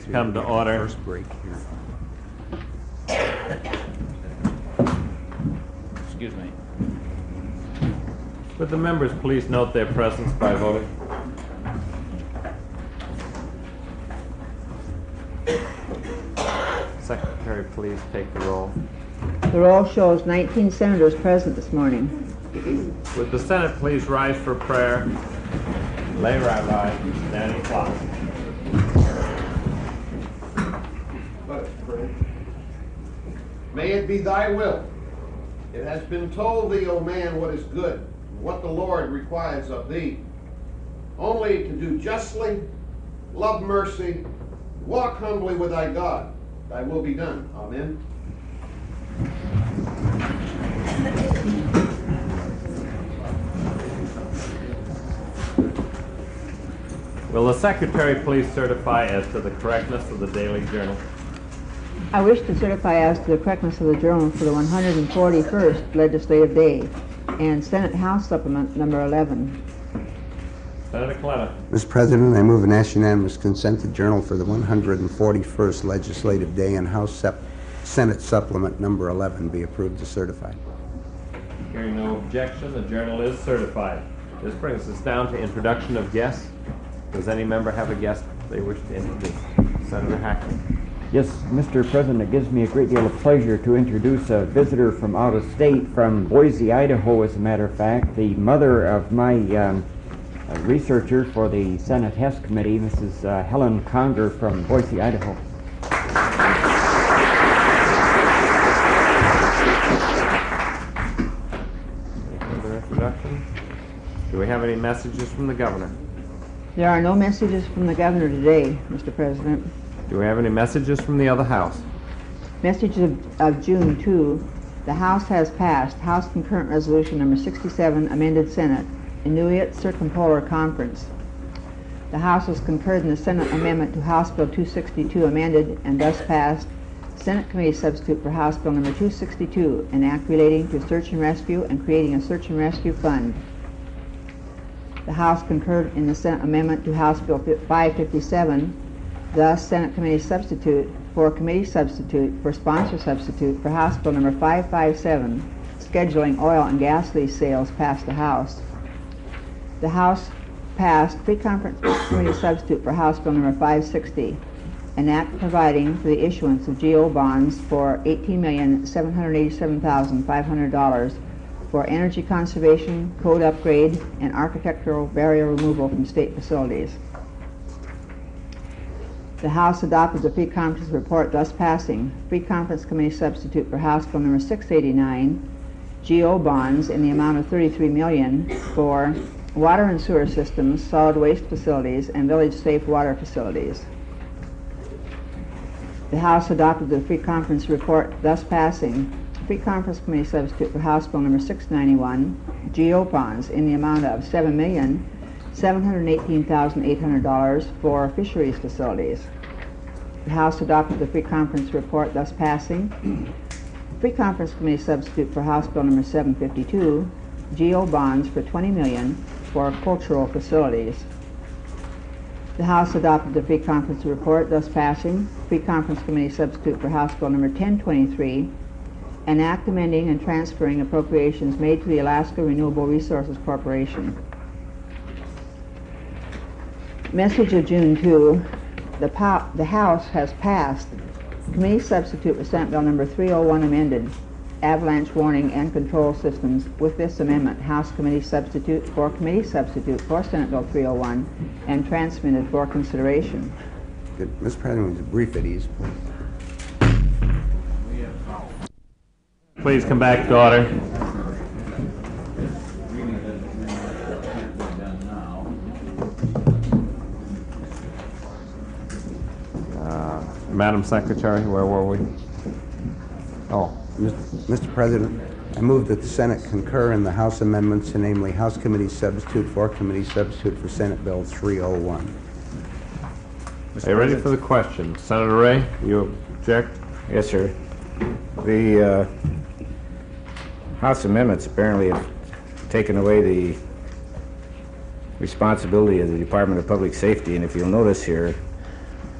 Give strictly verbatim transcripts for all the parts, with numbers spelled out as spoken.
come to order. First break here. Excuse me. Would the members please note their presence by voting? Secretary, please take the roll. The roll shows nineteen senators present this morning. Would the Senate please rise for prayer? Lay Rabbi Danny Clark. Let us pray. May it be thy will. It has been told thee, O man, what is good, and what the Lord requires of thee. Only to do justly, love mercy, walk humbly with thy God. Thy will be done. Amen. Will the Secretary please certify as to the correctness of the Daily Journal? I wish to certify as to the correctness of the journal for the one hundred forty-first legislative day and Senate House Supplement number eleven. Senator Clement. Mister President, I move an ask unanimous consent to journal for the one hundred forty-first legislative day and House Sep Senate Supplement number eleven be approved as certified. Hearing no objection, the journal is certified. This brings us down to introduction of guests. Does any member have a guest they wish to introduce? Senator Hackney. Yes, Mister President, it gives me a great deal of pleasure to introduce a visitor from out of state, from Boise, Idaho, as a matter of fact, the mother of my um, uh, researcher for the Senate Hess Committee, Missus Uh, Helen Conger from Boise, Idaho. Any further introduction? Do we have any messages from the governor? There are no messages from the governor today, Mister President. Do we have any messages from the other house? Message of, of June second, the House has passed House Concurrent Resolution number sixty-seven, amended Senate, Inuit Circumpolar Conference. The House has concurred in the Senate amendment to House Bill two sixty-two, amended and thus passed Senate Committee Substitute for House Bill number two sixty-two, an act relating to search and rescue and creating a search and rescue fund. The House concurred in the Senate amendment to House Bill five fifty-seven, thus Senate Committee Substitute for Committee Substitute for Sponsor Substitute for House Bill number five fifty-seven, scheduling oil and gas lease sales, passed the House. The House passed Pre-Conference Committee Substitute for House Bill number five sixty, an act providing for the issuance of G O bonds for eighteen million seven hundred eighty-seven thousand five hundred dollars for energy conservation, code upgrade, and architectural barrier removal from state facilities. The House adopted the Pre-Conference report, thus passing Pre-Conference Committee Substitute for House Bill number six eighty-nine, G O bonds in the amount of thirty-three million dollars for water and sewer systems, solid waste facilities, and village-safe water facilities. The House adopted the Pre-Conference report, thus passing Pre-Conference Committee Substitute for House Bill number six ninety-one, G O bonds in the amount of seven million seven hundred eighteen thousand eight hundred dollars for fisheries facilities. The House adopted the Pre-Conference report, thus passing Pre-Conference Committee Substitute for House Bill number seven fifty-two, G O bonds for twenty million dollars for cultural facilities. The House adopted the Pre-Conference report, thus passing Pre-Conference Committee Substitute for House Bill number ten twenty-three, an act amending and transferring appropriations made to the Alaska Renewable Resources Corporation. Message of June second, the, po the House has passed Committee Substitute for Senate Bill number three oh one, amended, Avalanche Warning and Control Systems. With this amendment, House Committee Substitute for Committee Substitute for Senate Bill three oh one, and transmitted for consideration. Good. Mister President, would you brief at ease, please? Please come back to order. Uh, Madam Secretary, where were we? Oh, Mister President, I move that the Senate concur in the House amendments, namely House Committee Substitute for Committee Substitute for Senate Bill three oh one. Are you ready for the question? Senator Ray, you object? Yes, sir. The uh, House amendments apparently have taken away the responsibility of the Department of Public Safety, and if you'll notice here,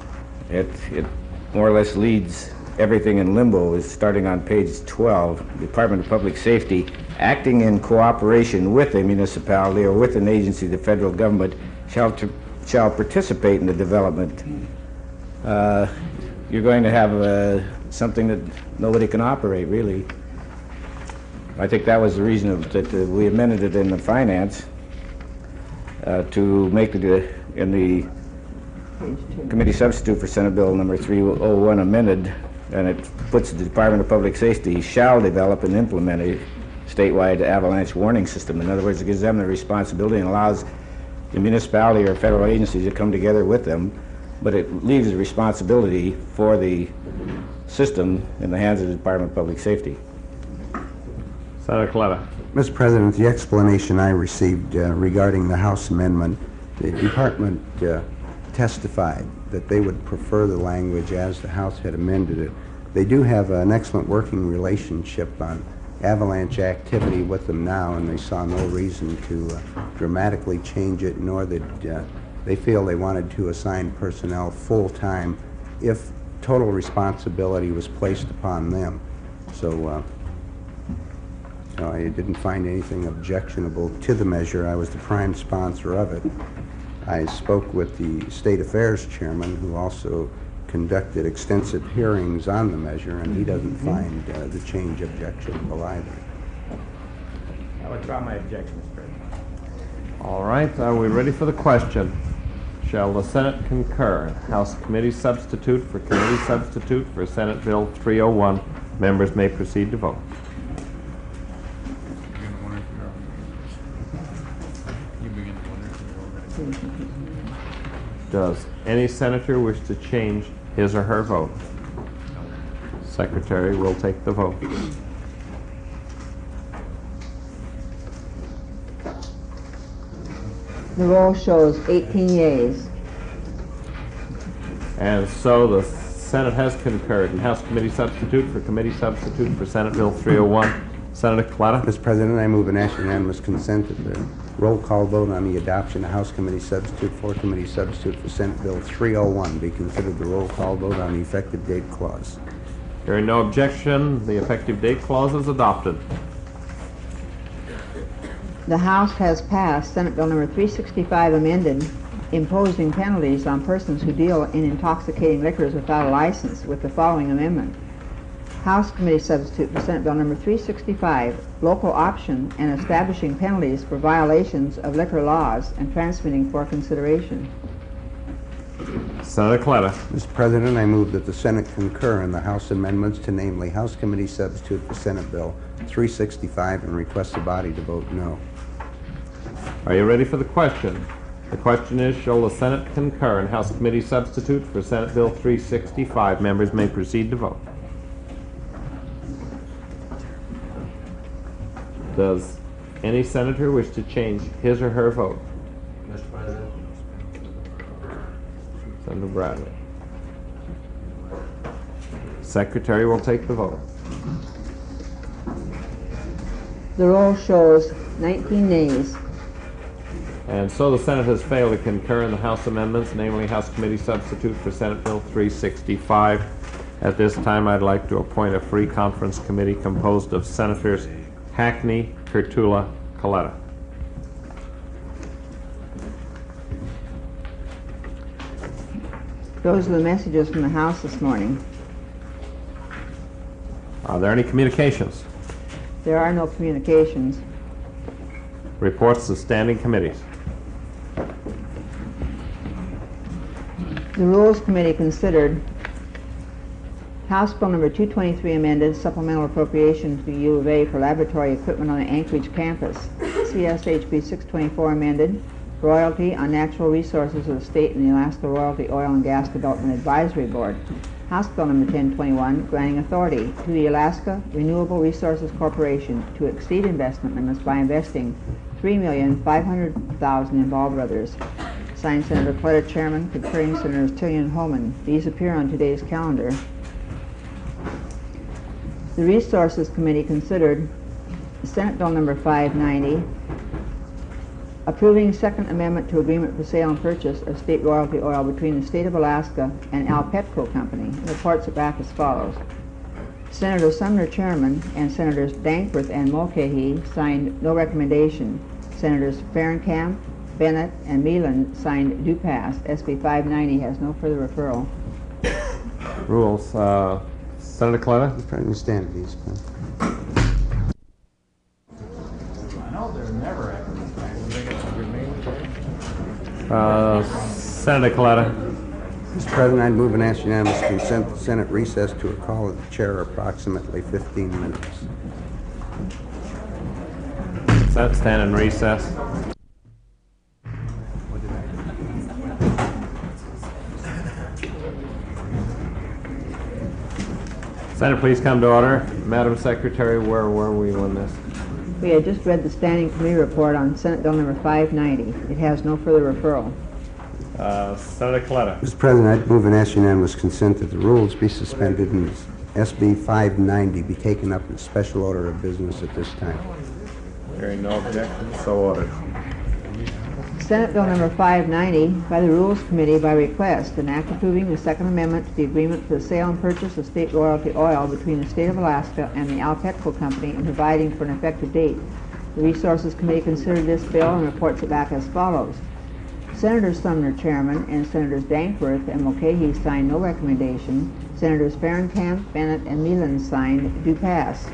it, it more or less leads everything in limbo. Is starting on page twelve, Department of Public Safety, acting in cooperation with a municipality or with an agency of the federal government, shall, tr- shall participate in the development. Uh, you're going to have uh, something that nobody can operate, really. I think that was the reason of, that uh, we amended it in the finance uh, to make it uh, in the committee substitute for Senate Bill number three oh one amended, and it puts the Department of Public Safety shall develop and implement a statewide avalanche warning system. In other words, it gives them the responsibility and allows the municipality or federal agency to come together with them, but it leaves the responsibility for the system in the hands of the Department of Public Safety. Senator Coletta. Mister President, the explanation I received uh, regarding the House amendment, the department uh, testified that they would prefer the language as the House had amended it. They do have an excellent working relationship on avalanche activity with them now, and they saw no reason to uh, dramatically change it, nor that uh, they feel they wanted to assign personnel full-time if total responsibility was placed upon them. So uh, no, I didn't find anything objectionable to the measure. I was the prime sponsor of it. I spoke with the State Affairs Chairman, who also conducted extensive hearings on the measure, and he doesn't find uh, the change objectionable either. I withdraw my objection, Mister President. All right, are we ready for the question? Shall the Senate concur? House Committee Substitute for Committee Substitute for Senate Bill three oh one. Members may proceed to vote. Does any senator wish to change his or her vote? Secretary will take the vote. The roll shows eighteen yeas. And so the Senate has concurred. And House Committee Substitute for Committee Substitute for Senate Bill three oh one. Senator Coletta. Mister President, I move an act unanimous consent that the roll call vote on the adoption of House Committee Substitute for Committee Substitute for Senate Bill three oh one be considered the roll call vote on the effective date clause. Hearing no objection, the effective date clause is adopted. The House has passed Senate Bill number three sixty-five amended, imposing penalties on persons who deal in intoxicating liquors without a license, with the following amendment. House Committee Substitute for Senate Bill number three sixty-five, local option and establishing penalties for violations of liquor laws and transmitting for consideration. Senator Coletta. Mister President, I move that the Senate concur in the House amendments to namely House Committee Substitute for Senate Bill three sixty-five and request the body to vote no. Are you ready for the question? The question is, shall the Senate concur in House Committee Substitute for Senate Bill three sixty-five? Members may proceed to vote. Does any senator wish to change his or her vote? Mister President. Senator Bradley. Secretary will take the vote. The roll shows nineteen nays. And so the Senate has failed to concur in the House amendments, namely House Committee Substitute for Senate Bill three sixty-five. At this time, I'd like to appoint a free conference committee composed of Senators Hackney, Kurtula, Coletta. Those are the messages from the House this morning. Are there any communications? There are no communications. Reports of standing committees. The Rules Committee considered House Bill number two twenty-three amended, supplemental appropriation to the U of A for laboratory equipment on the Anchorage campus. C S H B six twenty-four amended, royalty on natural resources of the state and the Alaska Royalty Oil and Gas Development Advisory Board. House Bill number ten twenty-one, granting authority to the Alaska Renewable Resources Corporation to exceed investment limits by investing three million five hundred thousand dollars in Ball Brothers. Signed Senator Coletta, Chairman, concurring Senators Tillian and Holman. These appear on today's calendar. The Resources Committee considered Senate Bill number five ninety, approving Second Amendment to Agreement for Sale and Purchase of State Royalty Oil between the State of Alaska and Alpetco Company, and reports it back as follows. Senator Sumner, Chairman, and Senators Dankworth and Mulcahy signed no recommendation. Senators Ferencamp, Bennett, and Meelan signed do pass. S B five ninety has no further referral. Rules. Uh, Senator Coletta? Mister President, stand at these, please. Uh, Senator Coletta? Mister President, I'd move and ask unanimous consent the Senate recess to a call of the chair approximately fifteen minutes. Senate stand in recess. Senate, please come to order. Madam Secretary, where were we on this? We had just read the Standing Committee report on Senate Bill number five ninety. It has no further referral. Uh, Senator Coletta? Mister President, I'd move and ask unanimous consent that the rules be suspended and S B five ninety be taken up in special order of business at this time. Hearing no objection, so ordered. Senate Bill number five ninety by the Rules Committee by request, an act approving the Second Amendment to the Agreement for the Sale and Purchase of State Royalty Oil between the State of Alaska and the Alpetco Company and providing for an effective date. The Resources Committee considered this bill and reports it back as follows. Senator Sumner, Chairman, and Senators Dankworth and Mulcahy signed no recommendation. Senators Ferencamp, Bennett, and Meelan signed do pass.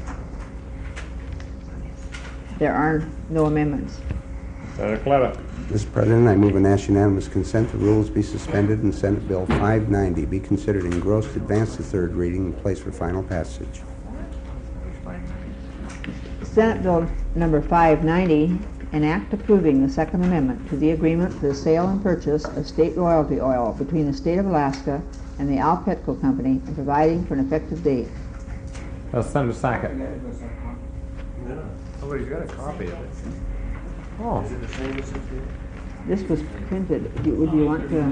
There are no amendments. Senator Coletta? Mister President, I move and ask unanimous consent the rules be suspended and Senate Bill five ninety be considered engrossed, advanced to third reading, and placed for final passage. Senate Bill number five ninety, an act approving the Second Amendment to the Agreement for the Sale and Purchase of State Royalty Oil between the State of Alaska and the Alpetco Company and providing for an effective date. Uh, Senator Sackett? Somebody's got a copy of it. Oh. This was printed. Do- Would you want to?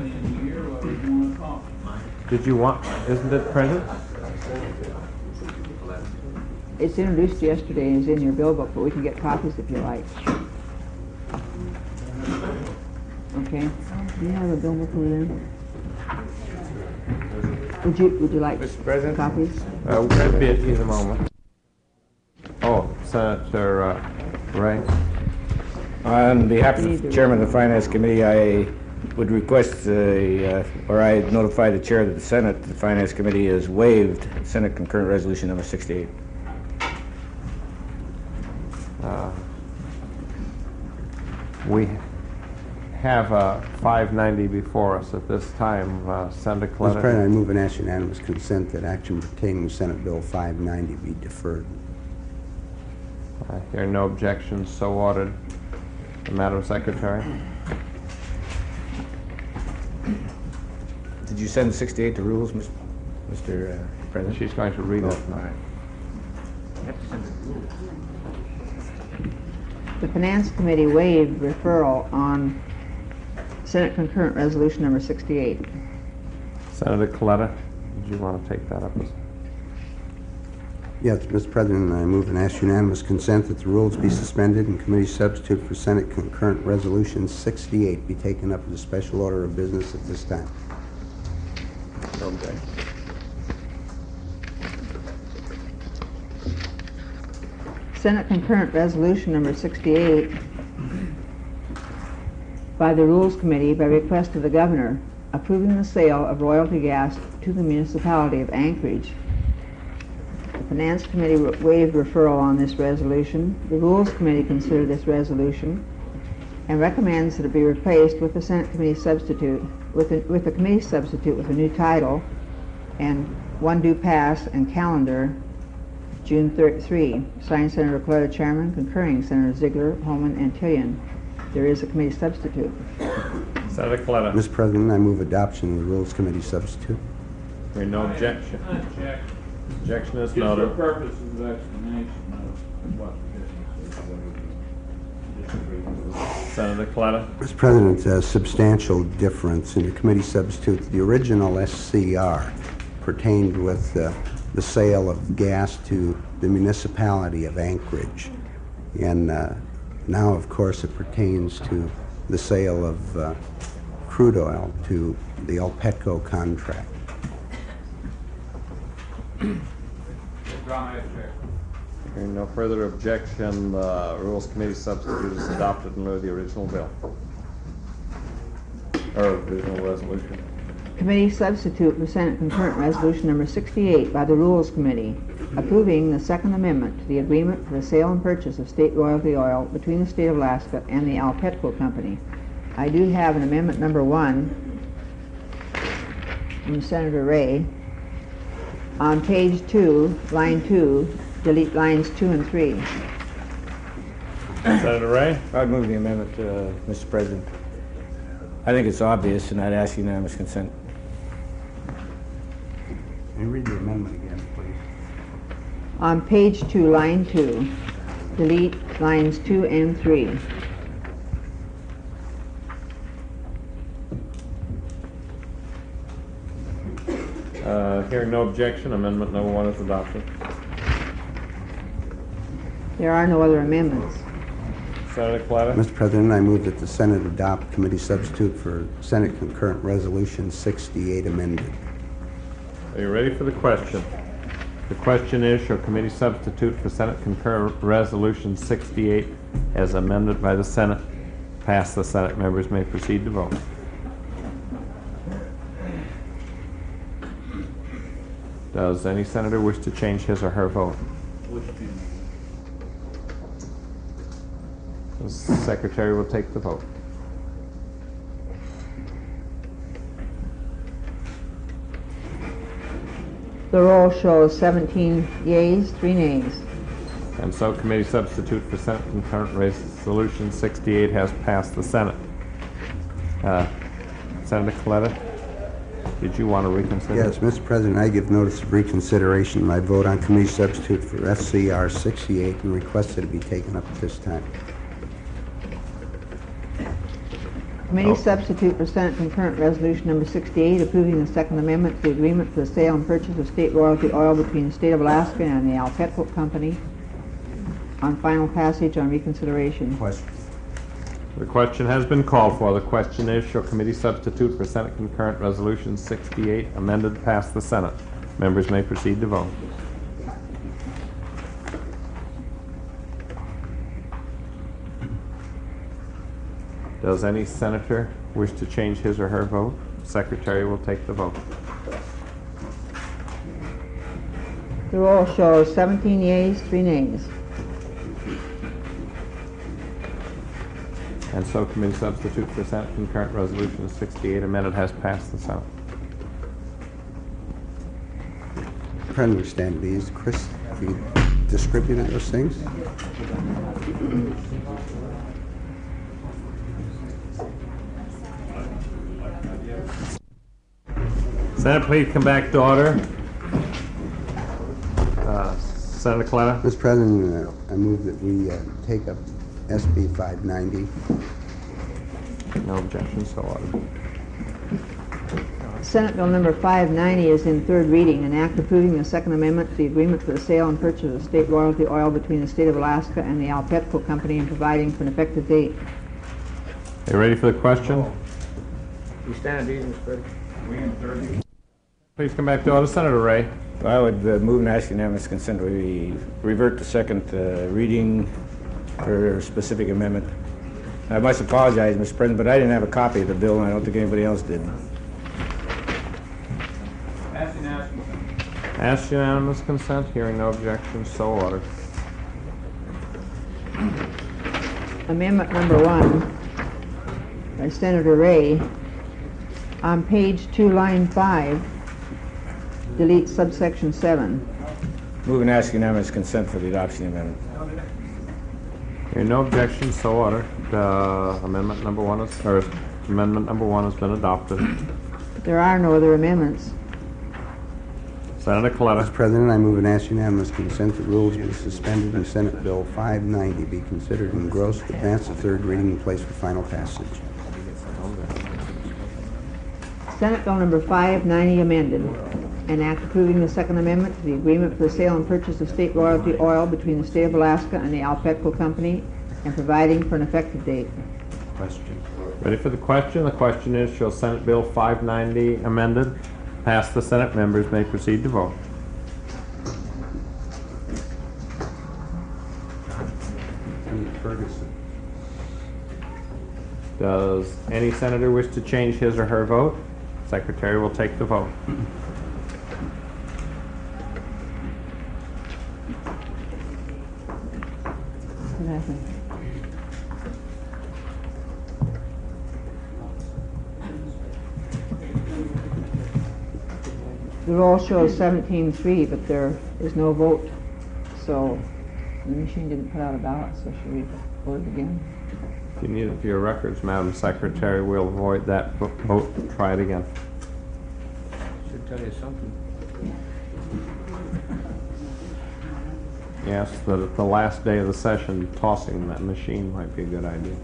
Did you want, isn't it printed? It's introduced yesterday and is in your bill book, but we can get copies if you like. Okay. Do you have a bill book over there? Would you, would you like Mister President? copies? Uh, it'd be at either moment. Oh, Senator uh, Ray? On behalf You need of the to- Chairman of the Finance Committee, I would request, a, uh, or I notify the Chair of the Senate, the Finance Committee has waived Senate Concurrent Resolution number sixty-eight. Uh, we have uh, five ninety before us at this time. Uh, Senator Mister President, I Coletta? move and ask unanimous consent that action pertaining to Senate Bill five ninety be deferred. I hear no objections, so ordered. Madam Secretary? Did you send sixty-eight to rules, Mis- Mister uh, President? She's going to read Oh, it. all right. The Finance Committee waived referral on Senate Concurrent Resolution number sixty-eight. Senator Coletta, did you want to take that up? Yes, Mister President, I move and ask unanimous consent that the rules be suspended and committee substitute for Senate Concurrent Resolution sixty-eight be taken up as a special order of business at this time. No objection. Senate Concurrent Resolution number sixty-eight by the Rules Committee by request of the Governor approving the sale of royalty gas to the municipality of Anchorage. The Finance Committee waived referral on this resolution. The Rules Committee considered this resolution and recommends that it be replaced with the Senate Committee substitute, with a, with the committee substitute with a new title and one due pass and calendar June third-three. Signed Senator Coletta, Chairman, concurring Senator Ziegler, Holman, and Tillian. There is a committee substitute. Senator Coletta? Mister President, I move adoption of the Rules Committee substitute. Hearing no objection. Objection. Objection is Just for noted. purposes of explanation of what the business is, what we disagree. Senator Coletta? Mister President, a substantial difference in the committee substitute. The original S C R pertained with uh, the sale of gas to the municipality of Anchorage. And uh, Now, of course, it pertains to the sale of uh, crude oil to the Alpetco contract. Hearing no further objection, the Rules Committee substitute is adopted in lieu of the original bill. Or original resolution. Committee substitute for Senate concurrent resolution number sixty-eight by the Rules Committee, approving the Second Amendment to the agreement for the sale and purchase of state royalty oil between the state of Alaska and the Alpetco Company. I do have an amendment number one from Senator Ray. On page two, line two, delete lines two and three. Senator Ray? I'd move the amendment, uh, Mister President. I think it's obvious, and I'd ask unanimous consent. Can you read the amendment again, please? On page two, line two, delete lines two and three. Uh, hearing no objection, amendment number one is adopted. There are no other amendments. Senator Coletta? Mister President, I move that the Senate adopt committee substitute for Senate concurrent resolution sixty-eight amended. Are you ready for the question? The question is, shall committee substitute for Senate concurrent resolution sixty-eight as amended by the Senate pass the Senate? Members may proceed to vote. Does any senator wish to change his or her vote? The secretary will take the vote. The roll shows seventeen yeas, three nays. And so committee substitute for Senate concurrent resolution sixty-eight has passed the Senate. Uh, Senator Coletta, did you want to reconsider? Yes, Mister President, I give notice of reconsideration of my vote on committee substitute for S C R sixty-eight and request that it be taken up at this time. Committee Oh. substitute for Senate concurrent resolution number sixty-eight, approving the Second Amendment to the agreement for the sale and purchase of state royalty oil between the state of Alaska and the Alpetco Company, on final passage on reconsideration. Question. The question has been called for. The question is, shall committee substitute for Senate concurrent resolution sixty-eight amended pass the Senate? Members may proceed to vote. Does any senator wish to change his or her vote? Secretary will take the vote. The roll shows seventeen yeas, three nays. And so committee substitute for Senate concurrent resolution sixty-eight amended has passed the Senate. I understand these. Chris, you distributed those things? Senate, please come back to order. Uh, Senator Coletta? Mister President, uh, I move that we uh, take up S B five ninety. No objection, so ordered. Senate Bill number five ninety is in third reading, an act approving the Second Amendment to the agreement for the sale and purchase of state royalty oil between the state of Alaska and the Alpetco Company and providing for an effective date. Are you ready for the question? You stand at these, Mister President? We in thirty? Please come back to order. Senator Ray? I would uh, move and ask unanimous consent. We revert to second uh, reading for a specific amendment. I must apologize, Mister President, but I didn't have a copy of the bill, and I don't think anybody else did. Ask unanimous consent. Ask unanimous consent. Hearing no objections, so ordered. Amendment number one by Senator Ray. On page two, line five, delete subsection seven. Move and ask unanimous consent for the adoption amendment. Hearing no objections, so ordered. Uh, amendment number one is, or amendment number one has been adopted. There are no other amendments. Senator Mister Coletta? President, I move and ask unanimous consent that rules be suspended and Senate Bill five ninety be considered engrossed, advance to third reading, and placed for final passage. Senate Bill number five ninety amended, an act approving the Second Amendment to the agreement for the sale and purchase of state royalty oil between the state of Alaska and the Alpetco Company and providing for an effective date. Question. Ready for the question? The question is, shall Senate Bill five ninety amended pass the Senate? Members may proceed to vote. Ferguson. Does any senator wish to change his or her vote? Secretary will take the vote. What happened? The roll shows seventeen three, but there is no vote, so the machine didn't put out a ballot, so should we vote it again? If you need it for your records, Madam Secretary, we'll avoid that vo- vote. Try it again. Should tell you something. Yes, the, the last day of the session, tossing that machine might be a good idea.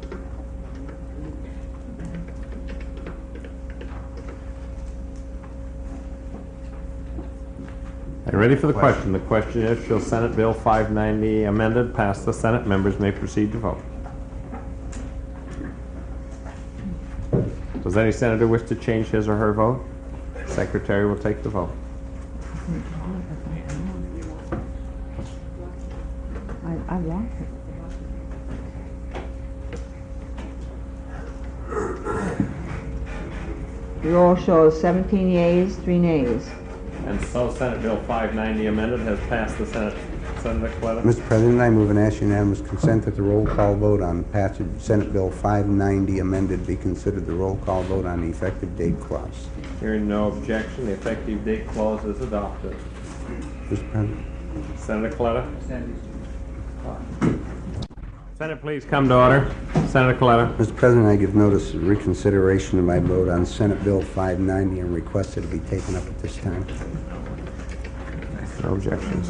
Are you ready for the question? The question is, shall Senate Bill five ninety amended pass the Senate? Members may proceed to vote. Does any senator wish to change his or her vote? Secretary will take the vote. I, I lost it. The roll shows seventeen yeas, three nays. And so Senate Bill five ninety amended has passed the Senate. Senator Coletta? Mister President, I move and ask unanimous consent that the roll call vote on passage of Senate Bill five ninety amended be considered the roll call vote on the effective date clause. Hearing no objection, the effective date clause is adopted. Mister President. Senator Coletta? Senate, please come to order. Senator Coletta? Mister President, I give notice of reconsideration of my vote on Senate Bill five ninety and request it to be taken up at this time. No objections.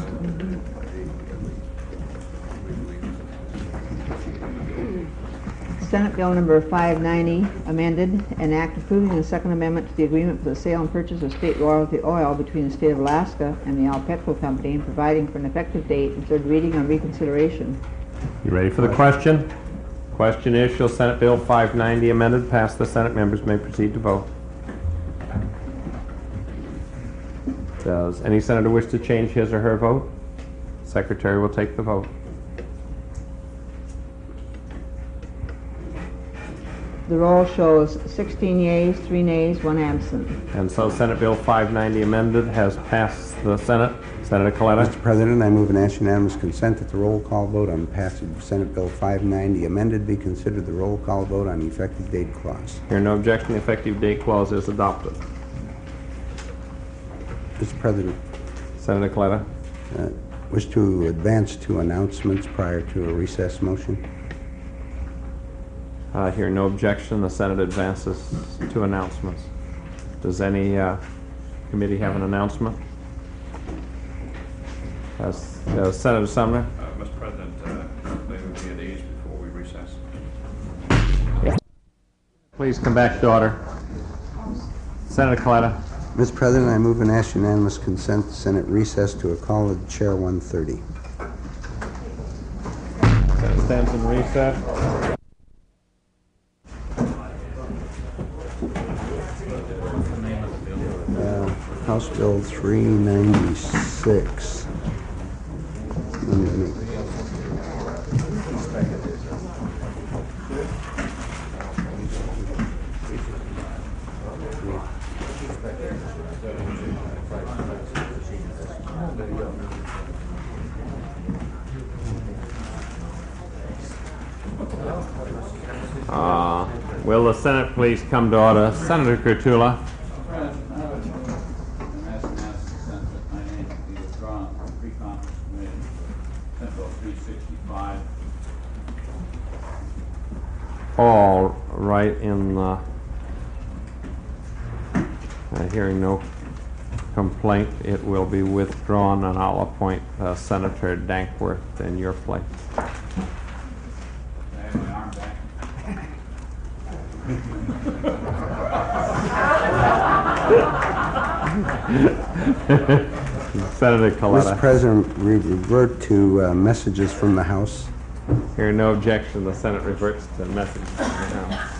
Senate Bill number five ninety, amended, an act approving the Second Amendment to the agreement for the sale and purchase of state royalty oil between the state of Alaska and the Alpetco Company and providing for an effective date and third reading on reconsideration. You ready for the question? Question is, shall Senate Bill five ninety amended pass the Senate? Members may proceed to vote. Does any senator wish to change his or her vote? Secretary will take the vote. The roll shows sixteen yeas, three nays, one absent. And so Senate Bill five ninety amended has passed the Senate. Senator Coletta? Mister President, I move and ask unanimous consent that the roll call vote on passage of Senate Bill five ninety amended be considered the roll call vote on the effective date clause. Hearing no objection, the effective date clause is adopted. Mister President, Senator Coletta? uh, wish to advance two announcements prior to a recess motion. Uh, hearing no objection, the Senate advances two announcements. Does any uh, committee have an announcement? Uh, uh, Senator Sumner? Uh, Mister President, uh, they would be at ease before we recess. Please come back to order. Senator Coletta? Mister President, I move and ask unanimous consent to Senate recess to a call of Chair one thirty. Senate stands in recess. Uh, House Bill three ninety-six. Let me- let me- Uh, will the Senate please come to order? Senator Kurtula? President, I'm asking now consent that my name be withdrawn from the pre-conference committee, Senate Bill three sixty-five. All right, in the, uh, hearing no complaint, it will be withdrawn, and I'll appoint uh, Senator Dankworth in your place. I have my arm back. Senator Mister Coletta. President, we revert to uh, messages from the House. Hearing no objection, the Senate reverts to message from the House.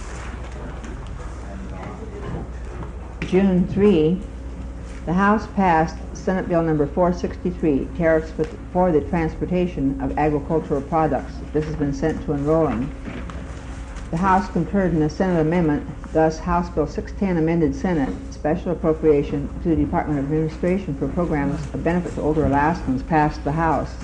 June third, the House passed Senate Bill number four sixty-three, tariffs for, for the transportation of agricultural products. This has been sent to enrolling. The House concurred in the Senate amendment, thus House Bill six ten amended Senate, special appropriation to the Department of Administration for programs of benefit to older Alaskans, passed the House.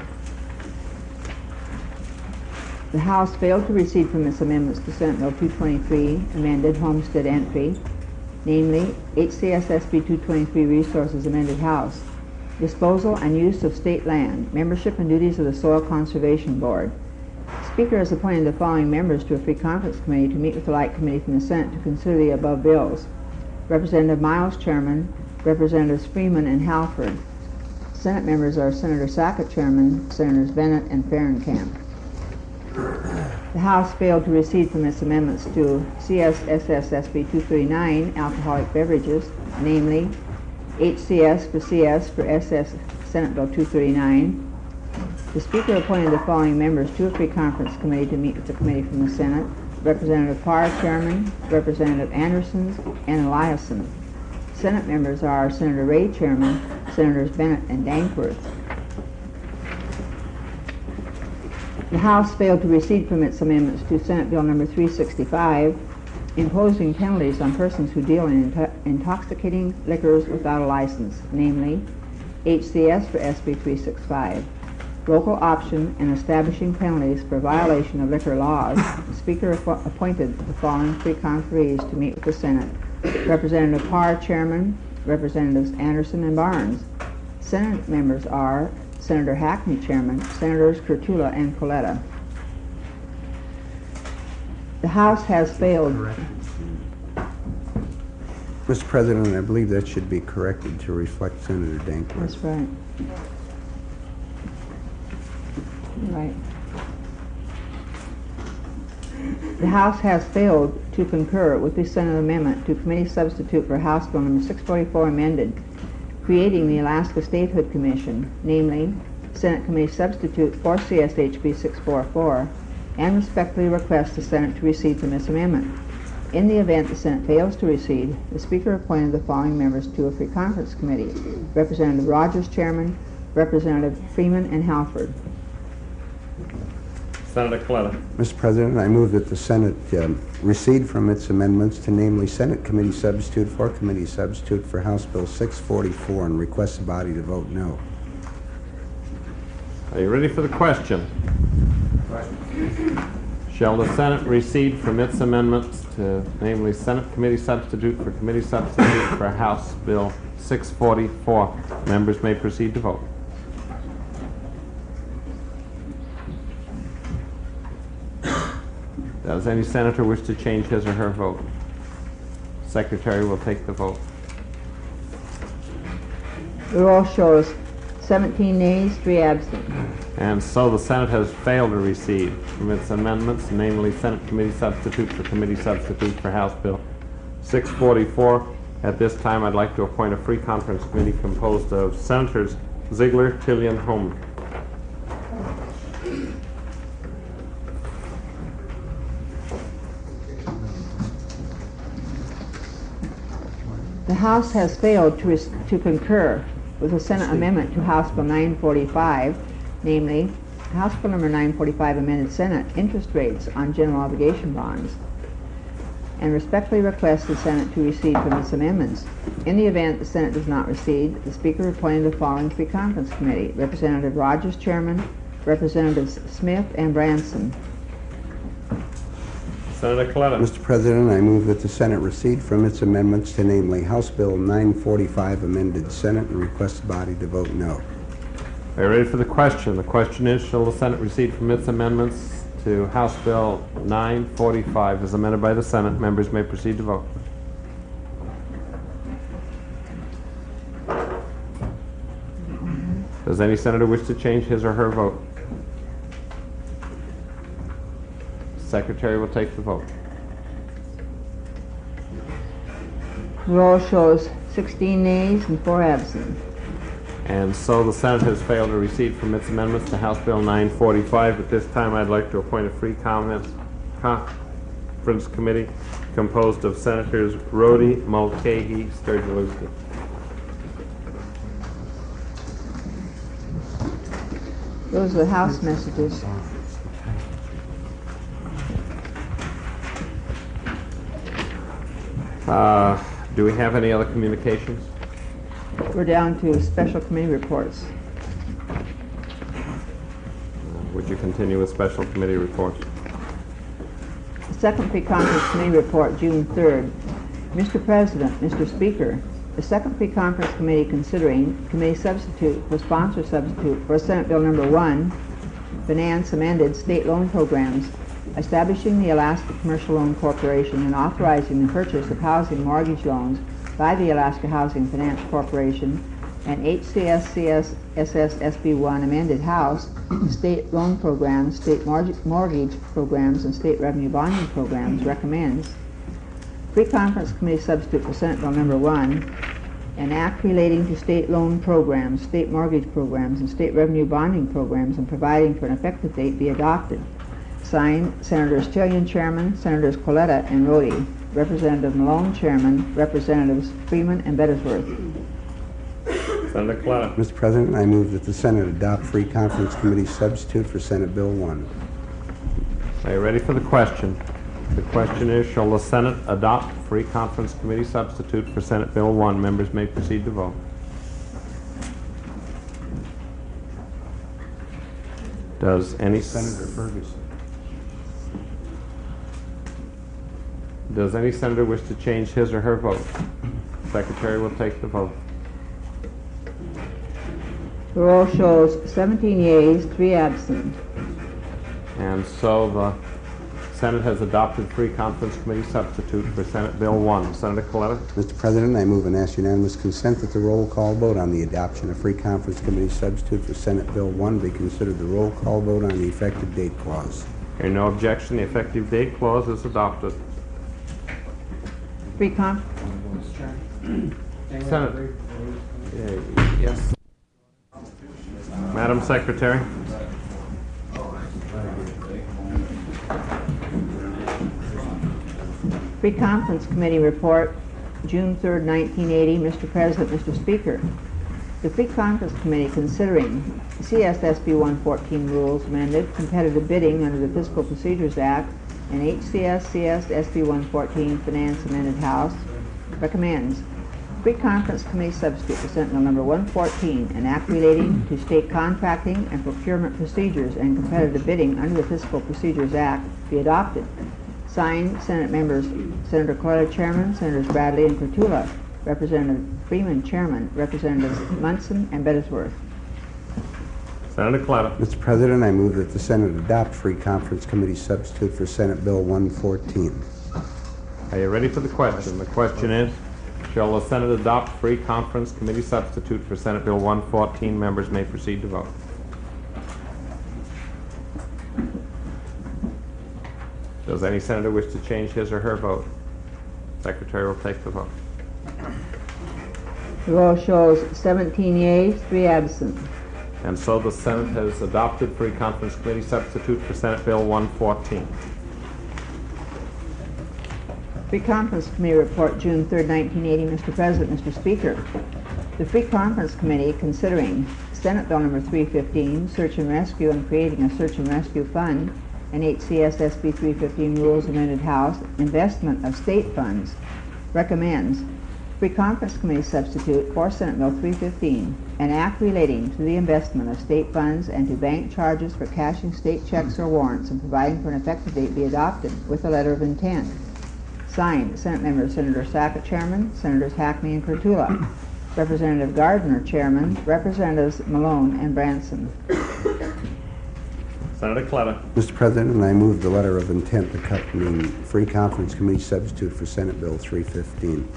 The House failed to recede from its amendments to Senate Bill two twenty-three, amended homestead entry, namely H C S S B two twenty-three Resources amended House, disposal and use of state land, membership and duties of the Soil Conservation Board. Speaker has appointed the following members to a free conference committee to meet with the Light Committee from the Senate to consider the above bills. Representative Miles, Chairman, Representatives Freeman and Halford. Senate members are Senator Sackett, Chairman, Senators Bennett and Ferencamp. The House failed to recede from its amendments to C S S S S B two thirty-nine, alcoholic beverages, namely H C S for C S for S S Senate Bill two thirty-nine. The Speaker appointed the following members to a free conference committee to meet with the committee from the Senate. Representative Parr, Chairman, Representative Anderson, and Eliason. Senate members are Senator Ray, Chairman, Senators Bennett and Dankworth. The House failed to recede from its amendments to Senate Bill number three sixty-five, imposing penalties on persons who deal in into intoxicating liquors without a license, namely H C S for S B three sixty-five. Local option and establishing penalties for violation of liquor laws. The Speaker appointed the following free conferees to meet with the Senate. Representative Parr, Chairman, Representatives Anderson and Barnes. Senate members are Senator Hackney, Chairman, Senators Kurtula and Coletta. The House has failed. Mister President, I believe that should be corrected to reflect Senator Dankworth. That's right. Right. The House has failed to concur with the Senate amendment to committee substitute for House Bill number six forty-four amended, creating the Alaska Statehood Commission, namely Senate Committee substitute for C S H B six forty-four, and respectfully request the Senate to recede from this amendment. In the event the Senate fails to recede, the Speaker appointed the following members to a free conference committee. Representative Rogers, Chairman, Representative Freeman and Halford. Senator Coletta. Mister President, I move that the Senate um, recede from its amendments to namely Senate Committee substitute for Committee substitute for House Bill six forty-four and request the body to vote no. Are you ready for the question? Shall the Senate recede from its amendments to namely Senate Committee substitute for Committee substitute for House Bill six forty-four? Members may proceed to vote. Does any senator wish to change his or her vote? Secretary will take the vote. The roll shows seventeen nays, three absent. And so the Senate has failed to recede from its amendments, namely Senate Committee substitute for Committee substitute for House Bill six forty-four. At this time, I'd like to appoint a free conference committee composed of Senators Ziegler, Tillian, Homer. The House has failed to, to concur with the Senate amendment to House Bill nine forty-five, namely House Bill number nine forty-five amended Senate interest rates on general obligation bonds, and respectfully request the Senate to recede from its amendments. In the event the Senate does not recede, the Speaker appointed the following free conference committee. Representative Rogers, Chairman, Representatives Smith and Branson. Senator Coletta. Mister President, I move that the Senate recede from its amendments to namely House Bill nine forty-five amended Senate and request the body to vote no. Are you ready for the question? The question is, shall the Senate recede from its amendments to House Bill nine forty-five as amended by the Senate? Members may proceed to vote. Does any senator wish to change his or her vote? Secretary will take the vote. The roll shows sixteen nays and four absent. And so the Senate has failed to recede from its amendments to House Bill nine forty-five. At this time, I'd like to appoint a free comments conference committee composed of Senators Rhodey, Mulcahy, Sturgeon-Lewski. Those are the House messages. Uh, do we have any other communications? We're down to special committee reports. Uh, Would you continue with special committee reports? The second pre-conference committee report, June third. Mister President, Mister Speaker, the second pre-conference committee considering committee substitute for sponsor substitute for Senate Bill number one, Finance Amended State Loan Programs, establishing the Alaska Commercial Loan Corporation and authorizing the purchase of housing mortgage loans by the Alaska Housing Finance Corporation, and H C S C S S S S B one amended House, state loan programs, state mortgage, mortgage programs, and state revenue bonding programs, recommends pre-conference committee substitute for Senate Bill number one, an act relating to state loan programs, state mortgage programs, and state revenue bonding programs, and providing for an effective date be adopted. Signed, Senators Trillian, Chairman, Senators Coletta and Rhodey, Representative Malone, Chairman, Representatives Freeman and Bettisworth. Senator Coletta. Mister President, I move that the Senate adopt free conference committee substitute for Senate Bill one. Are you ready for the question? The question is, shall the Senate adopt free conference committee substitute for Senate Bill one? Members may proceed to vote. Does any Senator Ferguson. Does any senator wish to change his or her vote? Secretary will take the vote. The roll shows seventeen yeas, three absent. And so the Senate has adopted free conference committee substitute for Senate Bill one. Senator Coletta. Mister President, I move and ask unanimous consent that the roll call vote on the adoption of free conference committee substitute for Senate Bill one be considered the roll call vote on the effective date clause. Hearing no objection, the effective date clause is adopted. Free conf Senate. Yeah, yes. Madam Secretary. Free Conference Committee report, June third, nineteen eighty. Mister President, Mister Speaker, the Free Conference Committee considering C S S B one fourteen rules amended, competitive bidding under the Fiscal Procedures Act, and H C S C S S B one fourteen Finance Amended House, recommends Free Conference Committee substitute for Senate Bill number one fourteen, an act relating to state contracting and procurement procedures and competitive bidding under the Fiscal Procedures Act, be adopted. Signed, Senate members Senator Coletta, Chairman, Senators Bradley and Kurtula, Representative Freeman, Chairman, Representatives Munson and Bettisworth. Senator Coletta. Mister President, I move that the Senate adopt free conference committee substitute for Senate Bill one fourteen. Are you ready for the question? The question is, shall the Senate adopt free conference committee substitute for Senate Bill one fourteen? Members may proceed to vote. Does any senator wish to change his or her vote? Secretary will take the vote. The roll shows seventeen yeas, three absent. And so the Senate has adopted free conference committee substitute for Senate Bill one fourteen. Free Conference Committee report, June third, nineteen eighty. Mister President, Mister Speaker, the Free Conference Committee considering Senate Bill number three fifteen, Search and Rescue and creating a Search and Rescue Fund, and H C S S B three fifteen Rules Amended House, investment of state funds, recommends Free Conference Committee substitute for Senate Bill three fifteen, an act relating to the investment of state funds and to bank charges for cashing state checks or warrants and providing for an effective date be adopted with a letter of intent. Signed, Senate members Senator Sackett, Chairman, Senators Hackney and Kurtula, Representative Gardner, Chairman, Representatives Malone and Branson. Senator Coletta. Mister President, I move the letter of intent accompanying free conference committee substitute for Senate Bill three fifteen.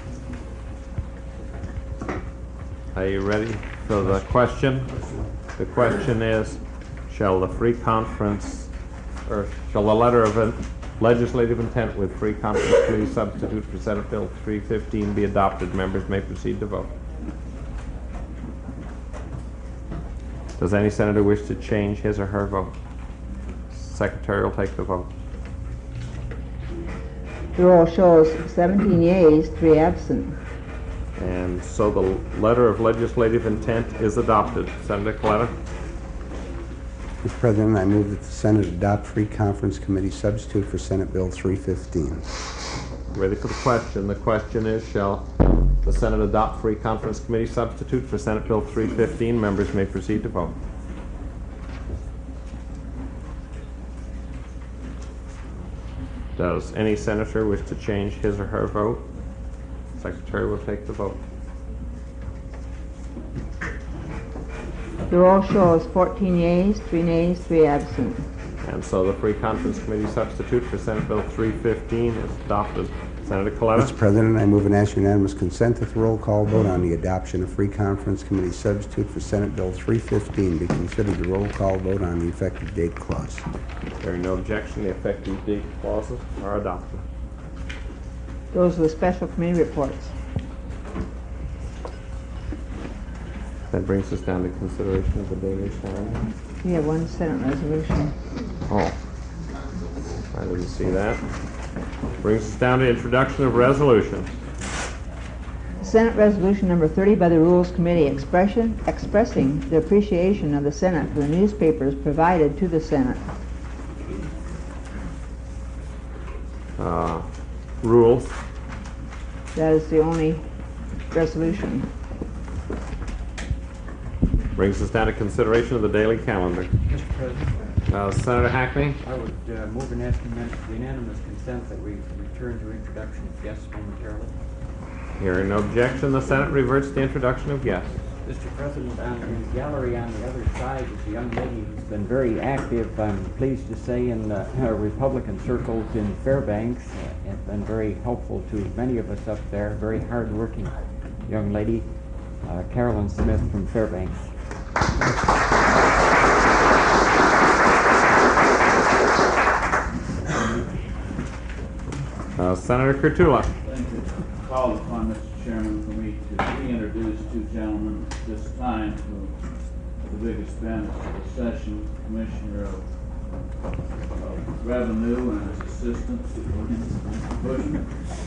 Are you ready for the question? The question is, shall the free conference, or shall the letter of in- legislative intent with free conference committee substitute for Senate Bill three fifteen be adopted? Members may proceed to vote. Does any senator wish to change his or her vote? Secretary will take the vote. The roll shows seventeen yeas, three absent. And so the letter of legislative intent is adopted. Senator Coletta? Mister President, I move that the Senate adopt free conference committee substitute for Senate Bill three fifteen. Ready for the question. The question is, shall the Senate adopt free conference committee substitute for Senate Bill three fifteen? Members may proceed to vote. Does any senator wish to change his or her vote? Secretary will take the vote. The roll shows fourteen yeas, three nays, three absent. And so the free conference committee substitute for Senate Bill three fifteen is adopted. Senator Mister Coletta? President, I move and ask unanimous consent that the roll call vote on the adoption of free conference committee substitute for Senate Bill three fifteen be considered the roll call vote on the effective date clause. Hearing no objection, the effective date clauses are adopted. Those are the special committee reports. That brings us down to consideration of the daily calendar. We have one Senate resolution. Oh, I didn't see that. Brings us down to introduction of resolutions. Senate Resolution Number thirty by the Rules Committee expression, expressing the appreciation of the Senate for the newspapers provided to the Senate. Uh, rules. That is the only resolution. Brings us down to consideration of the daily calendar. Mister President, Uh, Senator Hackney? I would uh, move and ask unanimous consent that we return to introduction of guests momentarily. Hearing no objection, the Senate reverts to introduction of guests. Mister President, on the gallery on the other side is a young lady who's been very active, I'm pleased to say, in uh, Republican circles in Fairbanks, uh, and been very helpful to many of us up there. Very hard-working young lady, uh, Carolyn Smith from Fairbanks. Uh, Senator Kurtula. Thank you. Called upon, Mister Chairman, for me to reintroduce two gentlemen at this time who are the biggest benefit of the session, Commissioner of, of Revenue and his assistant, Bushman.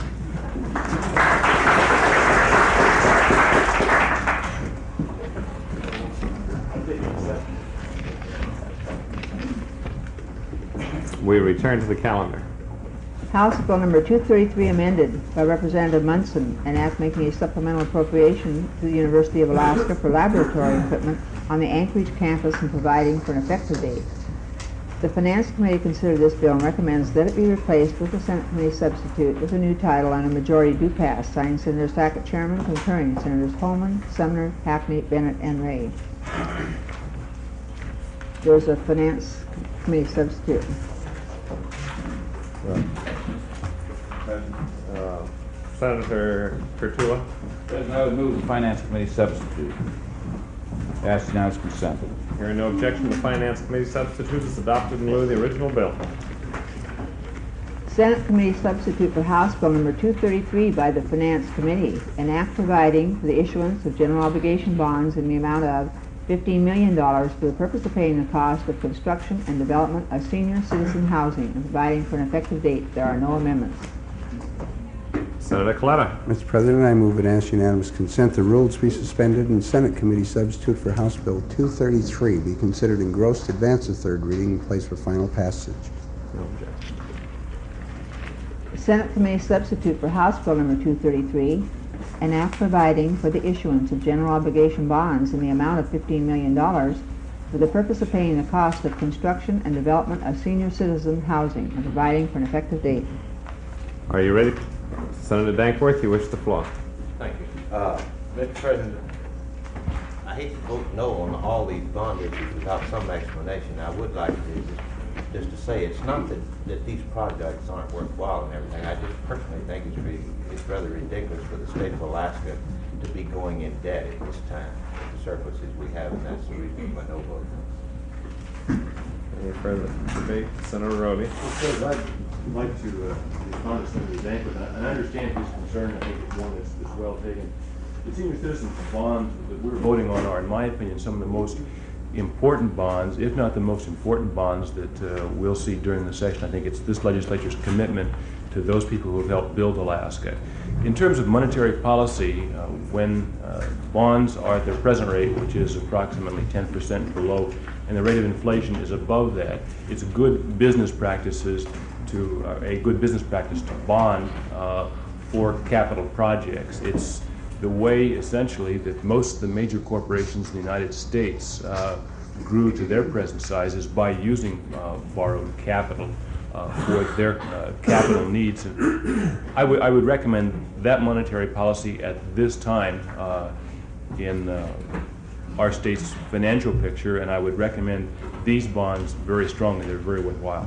We return to the calendar. House Bill Number two thirty-three amended by Representative Munson, an act making a supplemental appropriation to the University of Alaska for laboratory equipment on the Anchorage campus and providing for an effective date. The Finance Committee considered this bill and recommends that it be replaced with the Senate Committee substitute with a new title and a majority do pass, signed Senator Sackett, Chairman, concurring Senators Holman, Sumner, Hackney, Bennett, and Ray. There's a Finance Committee substitute. Uh, Senator Kurtula. President, I would move the Finance Committee substitute. Ask unanimous consent. Hearing no objection, the Finance Committee substitute is adopted in lieu of the original bill. Senate Committee substitute for House Bill Number two thirty-three by the Finance Committee, an act providing for the issuance of general obligation bonds in the amount of fifteen million dollars for the purpose of paying the cost of construction and development of senior citizen housing and providing for an effective date. There are no amendments. Senator Coletta. Mister President, I move and ask unanimous consent the rules be suspended and Senate Committee substitute for House Bill two thirty-three be considered engrossed, advance of third reading, and placed for final passage. No objection. Senate Committee substitute for House Bill Number two thirty-three, an act providing for the issuance of general obligation bonds in the amount of fifteen million dollars for the purpose of paying the cost of construction and development of senior citizen housing and providing for an effective date. Are you ready? Senator Dankworth, you wish the floor. Thank you. Uh, Mister President, I hate to vote no on all these bond issues without some explanation. I would like to just, just to say it's not that, that these projects aren't worthwhile and everything. I just personally think it's, really, it's rather ridiculous for the state of Alaska to be going in debt at this time with the surpluses we have, and that's the reason for my no vote. Any further debate? Senator Rhodey. I'd like to uh, respond to Senator Dankworth. I understand his concern. I think it's one that's, that's well taken. The senior citizens bonds that we're voting on are, in my opinion, some of the most important bonds, if not the most important bonds that uh, we'll see during the session. I think it's this legislature's commitment to those people who have helped build Alaska. In terms of monetary policy, uh, when uh, bonds are at their present rate, which is approximately ten percent below, and the rate of inflation is above that, it's good business practices to uh, a good business practice to bond uh, for capital projects. It's the way, essentially, that most of the major corporations in the United States uh, grew to their present size is by using uh, borrowed capital uh, for their uh, capital needs. And I would I would recommend that monetary policy at this time uh, in uh, our state's financial picture, and I would recommend these bonds very strongly. They're very worthwhile.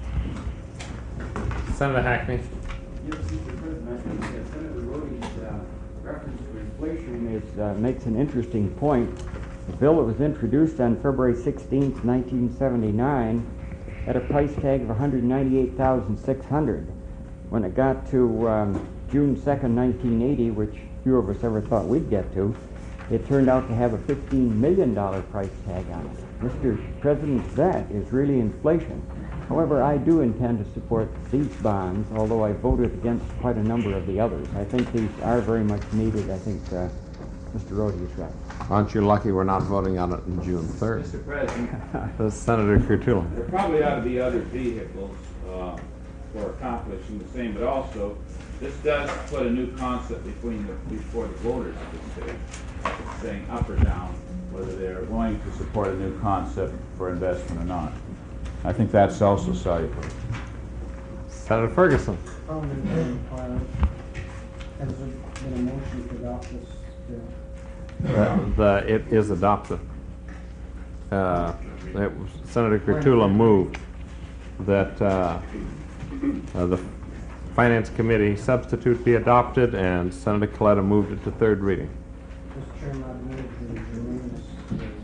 Senator Hackney. Yes, Mister President, I think that Senator Rohde's uh, reference to inflation is, uh, makes an interesting point. The bill that was introduced on February sixteenth, nineteen seventy-nine, had a price tag of one hundred ninety-eight thousand six hundred dollars. When it got to um, June second, nineteen eighty, which few of us ever thought we'd get to, it turned out to have a fifteen million dollar price tag on it. Mister President, that is really inflation. However, I do intend to support these bonds, although I voted against quite a number of the others. I think these are very much needed. I think uh, Mister Rohde is right. Aren't you lucky we're not voting on it on June third? Mister President, Senator Kurtula. there probably ought to be other vehicles uh, for accomplishing the same, but also this does put a new concept between the, before the voters at this stage, saying up or down, whether they're going to support a new concept for investment or not. I think that's also salutary. Senator Ferguson. Parliamentary requirement. Has there been a motion to adopt this bill? Uh, the, it is adopted. Uh, it was, Senator Kurtula moved that uh, uh, the Finance Committee substitute be adopted, and Senator Coletta moved it to third reading. Mister Chairman, I move the germaneness of the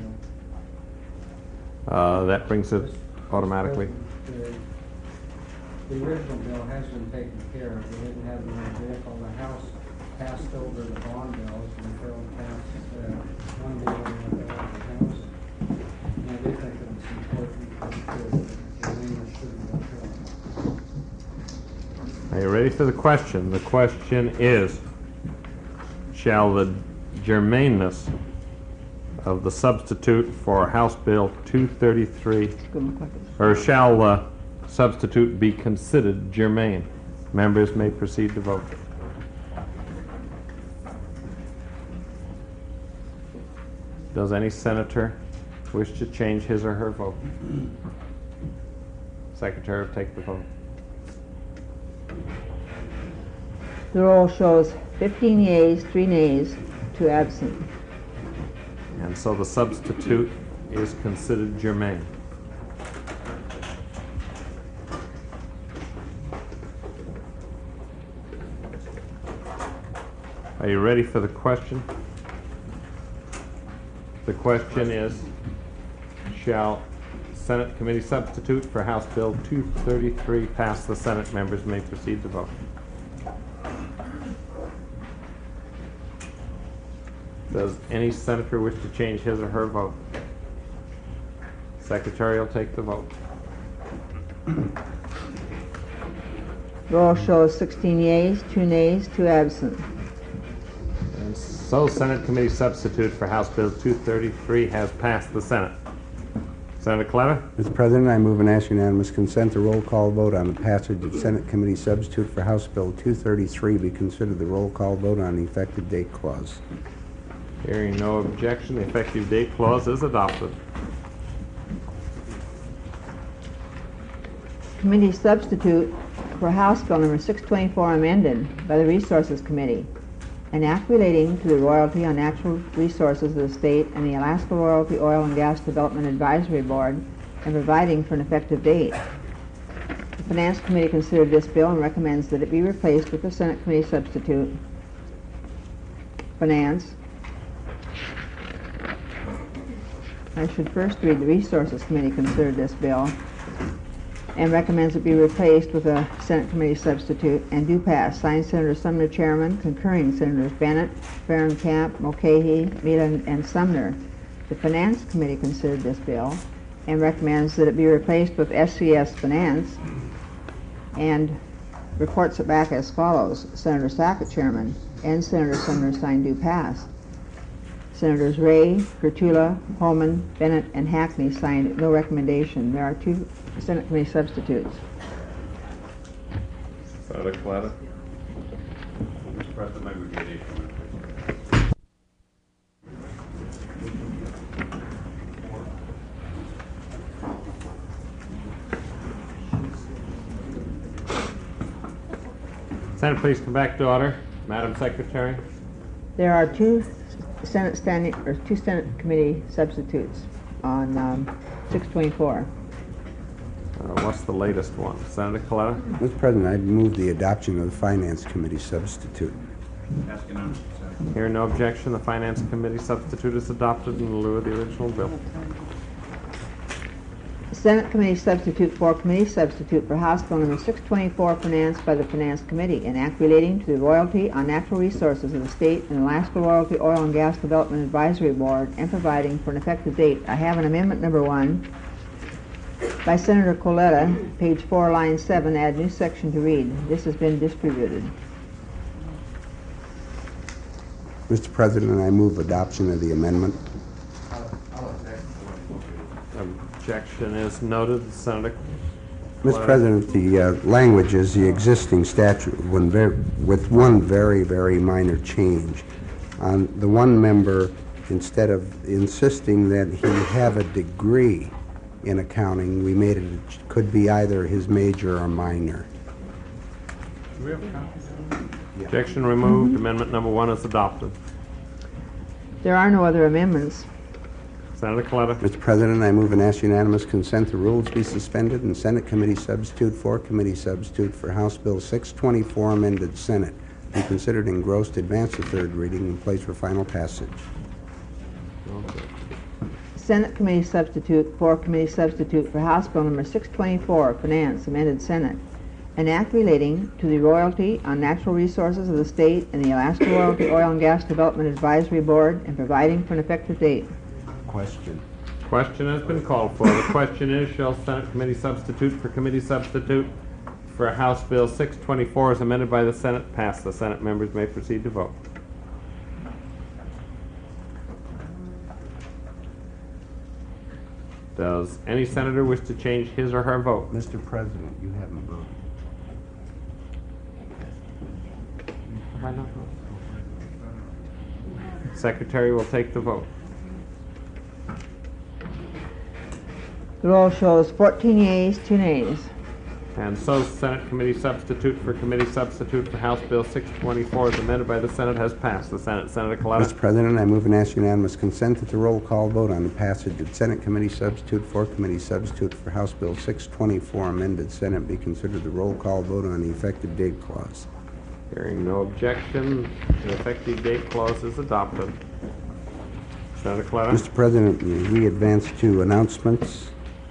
bill. Uh, that brings it automatically. The, the original bill has been taken care of. We didn't have the new vehicle. The House passed over the bond bills and the bill passed uh, one bill and the other House. And I do think that it's important that the germaneness should be upheld. Are you ready for the question? The question is, shall the germaneness of the substitute for House Bill two thirty-three, or shall the substitute be considered germane? Members may proceed to vote. Does any senator wish to change his or her vote? Secretary will take the vote. The roll shows fifteen yeas, three nays, two absent. And so the substitute is considered germane. Are you ready for the question? The question is, shall Senate Committee substitute for House Bill two thirty-three pass the Senate? Members may proceed to vote. Does any senator wish to change his or her vote? Secretary will take the vote. Roll shows sixteen yeas, two nays, two absent. And so Senate Committee substitute for House Bill two thirty-three has passed the Senate. Senator Clever? Mister President, I move and ask unanimous consent the roll call vote on the passage of Senate Committee substitute for House Bill two thirty-three be considered the roll call vote on the effective date clause. Hearing no objection, the effective date clause is adopted. Committee substitute for House Bill number six twenty-four amended by the Resources Committee, an act relating to the royalty on natural resources of the state and the Alaska Royalty Oil and Gas Development Advisory Board, and providing for an effective date. The Finance Committee considered this bill and recommends that it be replaced with the Senate Committee substitute. Finance. I should first read the Resources Committee considered this bill and recommends it be replaced with a Senate Committee substitute and do pass. Signed, Senator Sumner, Chairman, concurring Senators Bennett, Fahrenkamp, Mulcahy, Mila, and Sumner. The Finance Committee considered this bill and recommends that it be replaced with S C S Finance, and reports it back as follows. Senator Sackett, Chairman, and Senator Sumner signed do pass. Senators Ray, Gertula, Holman, Bennett, and Hackney signed no recommendation. There are two Senate Committee substitutes. Senator Coletta. Mister President, maybe we get each one. Senate, please come back to order. Madam Secretary. There are two Senate standing, or two Senate Committee substitutes on um, six twenty-four. Uh, what's the latest one? Senator Coletta? Mister President, I'd move the adoption of the Finance Committee substitute. Ask unanimous consent. Hearing no objection, the Finance Committee substitute is adopted in lieu of the original bill. Senate Committee substitute for Committee substitute for House Bill number six twenty-four, financed by the Finance Committee, an act relating to the royalty on natural resources of the state and Alaska Royalty Oil and Gas Development Advisory Board, and providing for an effective date. I have an amendment number one by Senator Coletta, page four, line seven, add new section to read. This has been distributed. Mister President, I move adoption of the amendment. Objection is noted. Senator Mister President, the uh, language is the existing statute when ver with one very, very minor change. On the one member, instead of insisting that he have a degree in accounting, we made it, it could be either his major or minor. Do we have a copy? Objection removed. Amendment number one is adopted. There are no other amendments. Senator Coletta. Mister President, I move and ask unanimous consent the rules be suspended and Senate Committee substitute for Committee substitute for House Bill six twenty-four amended Senate be considered engrossed, advance to third reading, and place for final passage. Okay. Senate Committee substitute for Committee substitute for House Bill number six twenty-four, Finance, amended Senate, an act relating to the royalty on natural resources of the state and the Alaska Royalty Oil and Gas Development Advisory Board, and providing for an effective date. Question. Question has been called for. The question is, shall Senate Committee substitute for Committee substitute for House Bill six twenty-four as amended by the Senate pass? The Senate members may proceed to vote. Does any senator wish to change his or her vote? Mister President, you haven't voted. Have I not voted? Secretary will take the vote. The roll shows fourteen yeas, two nays. And so Senate Committee substitute for Committee substitute for House Bill six twenty-four as amended by the Senate has passed. The Senate. Senator Coletta. Mister President, I move and ask unanimous consent that the roll call vote on the passage of Senate Committee substitute for Committee substitute for House Bill six twenty-four amended Senate be considered the roll call vote on the effective date clause. Hearing no objection, the effective date clause is adopted. Senator Coletta. Mister President, we advance to announcements.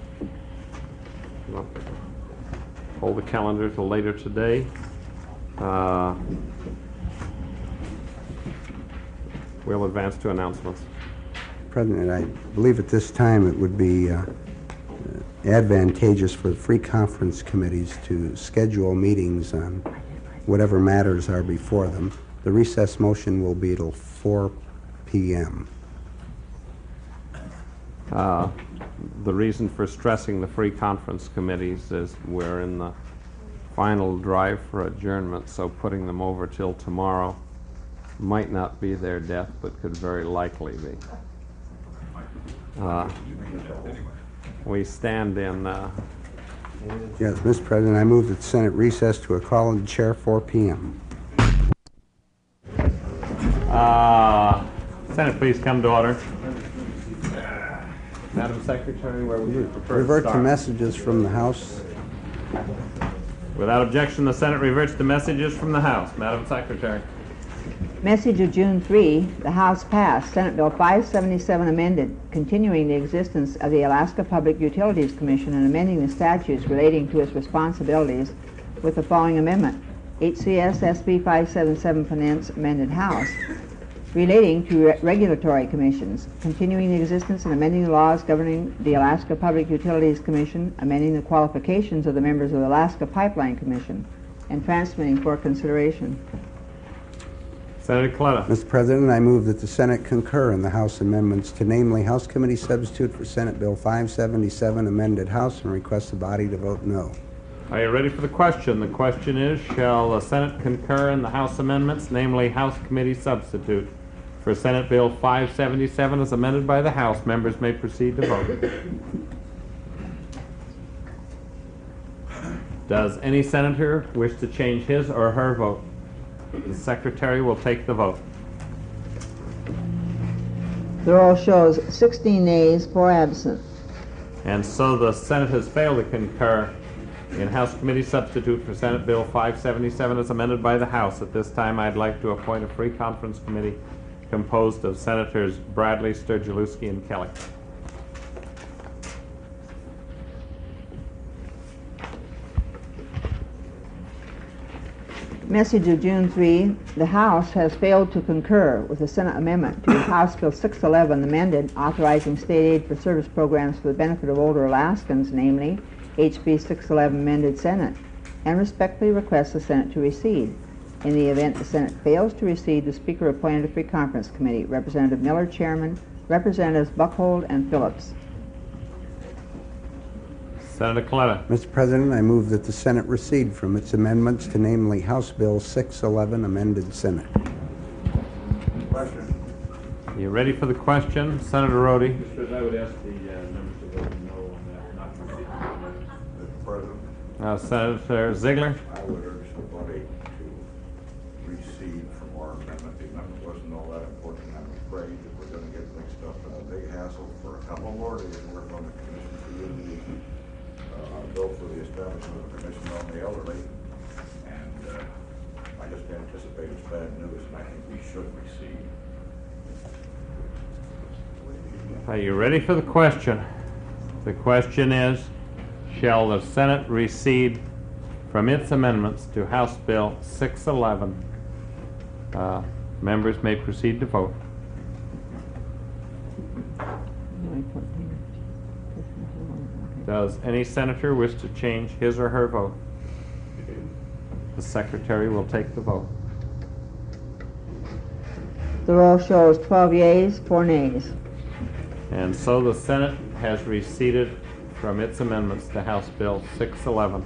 Well, hold the calendar till later today. Uh, we'll advance to announcements. President, I believe at this time it would be uh, advantageous for the free conference committees to schedule meetings on whatever matters are before them. The recess motion will be till four p m Uh, the reason for stressing the free conference committees is we're in the final drive for adjournment, so putting them over till tomorrow might not be their death, but could very likely be. Uh, we stand in uh, Yes, Mister President, I move that the Senate recess to a call in the chair four p m uh, Senate, please come to order. Madam Secretary, where would you prefer Revert to to start? messages from the House. Without objection, the Senate reverts to messages from the House. Madam Secretary. Message of June third, the House passed Senate Bill five seventy-seven amended, continuing the existence of the Alaska Public Utilities Commission and amending the statutes relating to its responsibilities with the following amendment. H C S S B five seventy-seven Finance amended House. relating to re- regulatory commissions, continuing the existence and amending the laws governing the Alaska Public Utilities Commission, amending the qualifications of the members of the Alaska Pipeline Commission, and transmitting for consideration. Senator Coletta. Mister President, I move that the Senate concur in the House amendments to namely House Committee Substitute for Senate Bill five seventy-seven, amended House, and request the body to vote no. Are you ready for the question? The question is, shall the Senate concur in the House amendments, namely House Committee Substitute for Senate Bill five seventy-seven as amended by the House? Members may proceed to vote. Does any senator wish to change his or her vote? The Secretary will take the vote. The roll shows sixteen nays, four absent. And so the Senate has failed to concur in House Committee Substitute for Senate Bill five seventy-seven as amended by the House. At this time, I'd like to appoint a free conference committee composed of Senators Bradley, Sturgielewski, and Kelly. Message of June third, the House has failed to concur with the Senate amendment to House Bill six eleven amended, authorizing state aid for service programs for the benefit of older Alaskans, namely H B six eleven amended Senate, and respectfully requests the Senate to recede. In the event the Senate fails to recede, the Speaker appointed a free conference committee, Representative Miller chairman, Representatives Buckhold and Phillips. Senator Coletta. Mister President, I move that the Senate recede from its amendments to namely House Bill six eleven, amended Senate. Question. You ready for the question? Senator Rhodey. Mister President, I would ask the uh, members to vote no on that, not to receive the amendment. Mister President, Uh, Senator Ziegler. I would urge the body to recede from our amendment. The amendment wasn't all that important. I'm afraid that we're going to get mixed up in a big hassle for a couple more days to work on the commission for unity. Uh, bill for the establishment of a commission on the elderly. And uh, I just anticipate it's bad news, and I think we should recede. Are you ready for the question? The question is, shall the Senate recede from its amendments to House Bill six eleven? Uh, members may proceed to vote. Does any senator wish to change his or her vote? The Secretary will take the vote. The roll shows twelve yeas, four nays. And so the Senate has receded from its amendments to House Bill six eleven.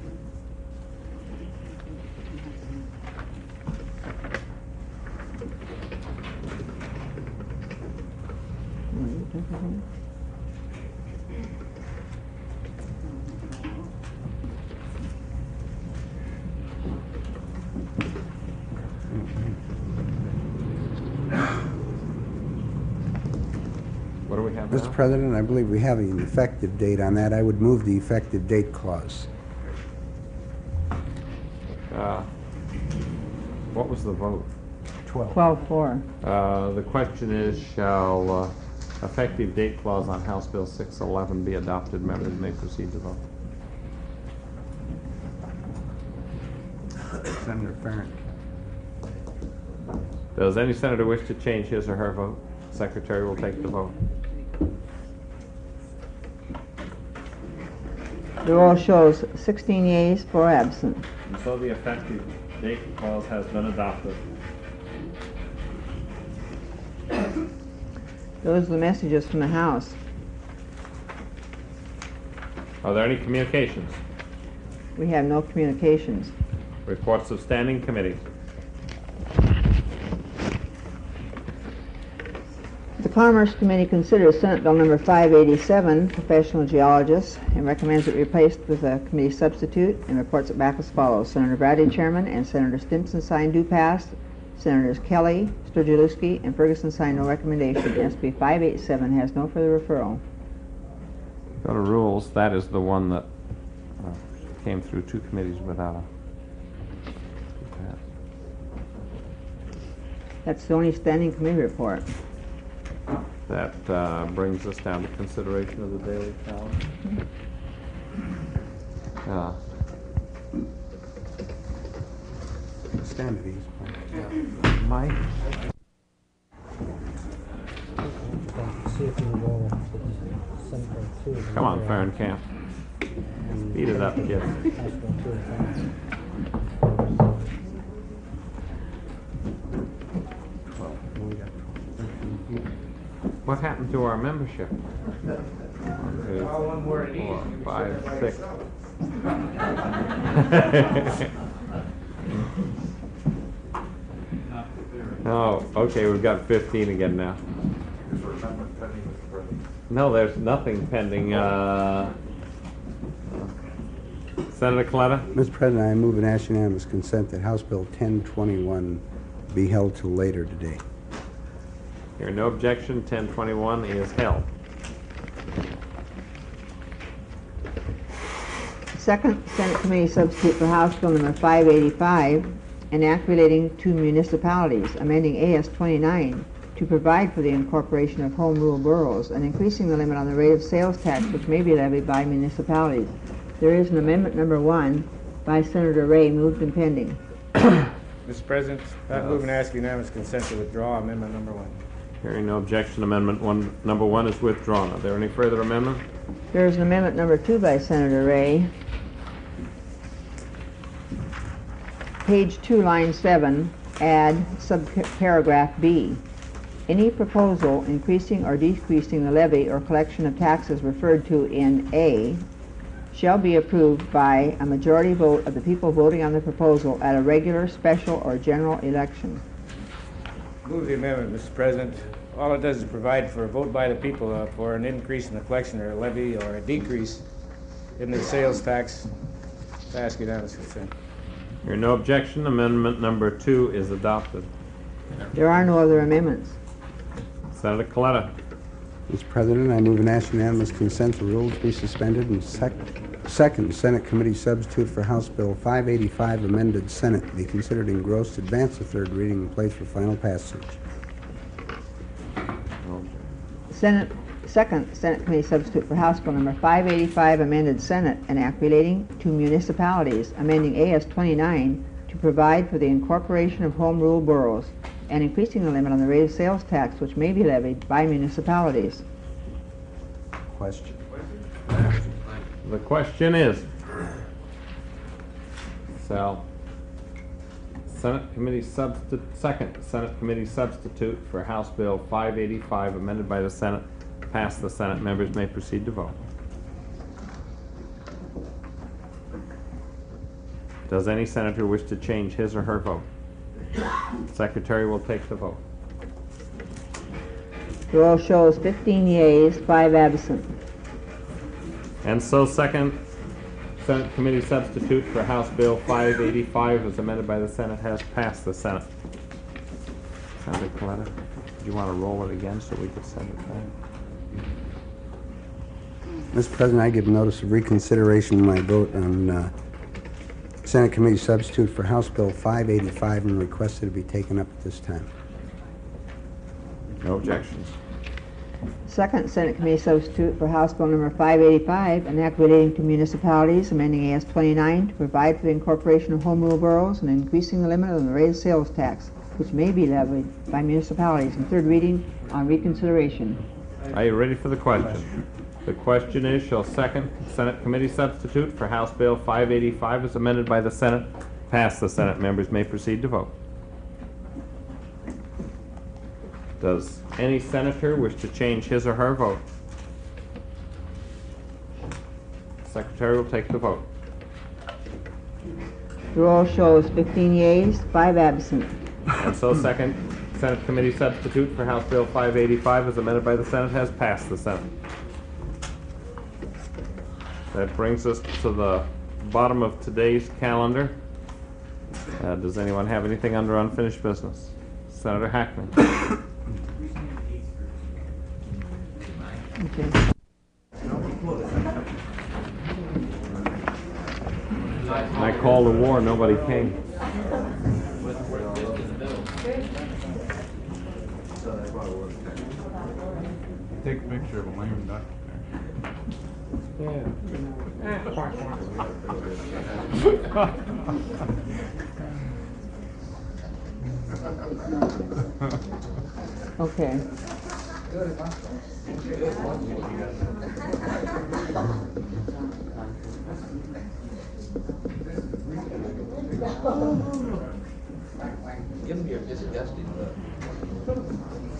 What do we have Mister now? President, I believe we have an effective date on that. I would move the effective date clause. Uh, what was the vote? twelve. Twelve, four. Uh, the question is, shall uh, effective date clause on House Bill six eleven be adopted? Members may proceed to vote. Senator Farron. Does any senator wish to change his or her vote? Secretary will take the vote. The roll shows sixteen yeas, four absent. And so the effective date clause has been adopted. Those are the messages from the House. Are there any communications? We have no communications. Reports of standing committees. The Commerce Committee considers Senate Bill number five eighty-seven, professional geologists, and recommends it replaced with a committee substitute, and reports it back as follows. Senator Bradley, chairman, and Senator Stimson signed do pass. Senators Kelly, Sturgielewski, and Ferguson signed no recommendation. S B five eighty-seven has no further referral. Go to rules. That is the one that uh, came through two committees without a. That's the only standing committee report. That uh, brings us down to consideration of the daily calendar. Uh, Stand at ease. Mike? see if you can go to the Senate Bill two. Come on, Fahrenkamp. Speed it up, kid. House Bill two is fine. What happened to our membership? One, two, four, five, six. Oh, okay, we've got fifteen again now. Is there amendment pending, Mister President? No, there's nothing pending. Uh, Senator Coletta? Mister President, I move and ask unanimous consent that House Bill ten twenty-one be held till later today. Hearing no objection, ten twenty-one is held. Second, Senate Committee Substitute for House Bill Number five eighty-five, an act relating to municipalities, amending A S twenty-nine to provide for the incorporation of home rule boroughs and increasing the limit on the rate of sales tax which may be levied by municipalities. There is an amendment number one by Senator Ray, moved and pending. Mister President, I move and ask unanimous consent to withdraw amendment number one. Hearing no objection, amendment one, number one is withdrawn. Are there any further amendments? There is an amendment number two by Senator Ray. Page two, line seven, add subparagraph B. Any proposal increasing or decreasing the levy or collection of taxes referred to in A shall be approved by a majority vote of the people voting on the proposal at a regular, special, or general election. Move the amendment, Mister President. All it does is provide for a vote by the people uh, for an increase in the collection or a levy or a decrease in the sales tax. To ask unanimous consent. Hearing no objection, amendment number two is adopted. There are no other amendments. Senator Coletta? Mister President, I move and ask unanimous consent the rules be suspended and sec second Senate Committee Substitute for House Bill five eighty-five amended Senate be considered engrossed, advance the third reading, and place for final passage. Senate, second Senate Committee Substitute for House Bill Number five eighty-five amended Senate, an act relating to municipalities, amending A S twenty-nine to provide for the incorporation of home rule boroughs and increasing the limit on the rate of sales tax which may be levied by municipalities. Question. The question is, Sal, Senate Committee Substitute, second Senate Committee Substitute for House Bill five eighty-five amended by the Senate, passed the Senate. Members may proceed to vote. Does any senator wish to change his or her vote? Secretary will take the vote. The roll shows fifteen yeas, five absent. And so second Senate Committee Substitute for House Bill five eighty-five as amended by the Senate has passed the Senate. Senator Coletta, do you want to roll it again so we could send it back? Mister President, I give notice of reconsideration of my vote on uh, Senate Committee Substitute for House Bill five eighty-five and request it to be taken up at this time. No objections. Second Senate Committee Substitute for House Bill Number five eighty-five, an act relating to municipalities, amending A S twenty-nine to provide for the incorporation of home rule boroughs and increasing the limit on the rate of sales tax, which may be levied by municipalities. And third reading on reconsideration. Are you ready for the question? The question is, shall second Senate Committee Substitute for House Bill five eighty-five as amended by the Senate pass the Senate? Members may proceed to vote. Does any senator wish to change his or her vote? Secretary will take the vote. The roll shows fifteen yeas, five absent. And so second Senate Committee Substitute for House Bill five eighty-five as amended by the Senate has passed the Senate. That brings us to the bottom of today's calendar. Uh, does anyone have anything under unfinished business? Senator Hackman. Okay. I called the war, nobody came. Take a picture of a lame duck Okay. Give me your disgusting look.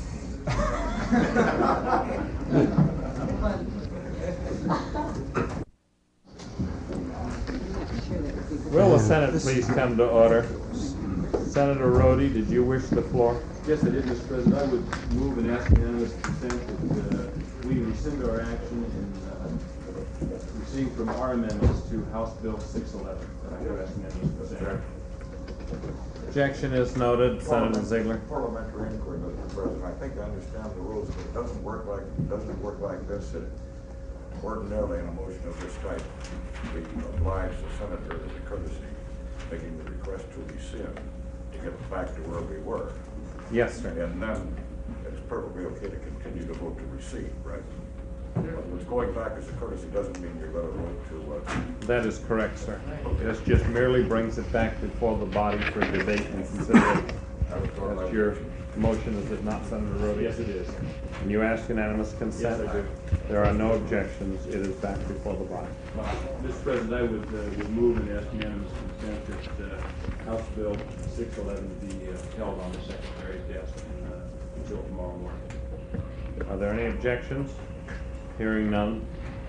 Will the Senate please come to order? Senator Rhodey, did you wish the floor? Yes, I did, Mister President. I would move and ask unanimous consent that uh, we rescind our action in uh, receiving from our amendments to House Bill six eleven. I do ask unanimous consent. Objection is noted. Senator Ziegler. Parliamentary inquiry, Mister President. I think I understand the rules, but it doesn't work like, it doesn't work like this. It ordinarily, in a motion of this type, we oblige the senator as a courtesy, making the request to rescind to get back to where we were. Yes, sir. And then it's perfectly okay to continue to vote to receive, right? In other words, going back as a courtesy doesn't mean you're going to vote to, uh, That is correct, sir. This just merely brings it back before the body for debate and consideration. That's your motion, is it not, Senator Rhodey? Yes, it is. And you ask unanimous consent? Yes, I do. There are no objections. It is back before the body. Mister President, I would, uh, would move and ask unanimous consent that uh, House Bill six eleven be uh, held on the Secretary's desk uh, until tomorrow morning. Are there any objections? Hearing none.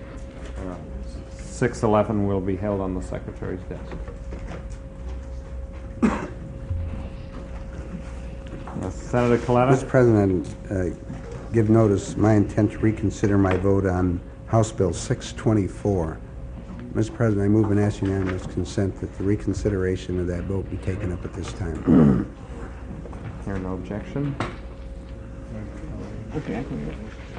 six eleven will be held on the Secretary's desk. Uh, Senator Mister Coletta? President, uh, give notice my intent to reconsider my vote on House Bill six twenty-four. Mister President, I move and ask unanimous consent that the reconsideration of that vote be taken up at this time. Hear no objection. Okay, I can do it.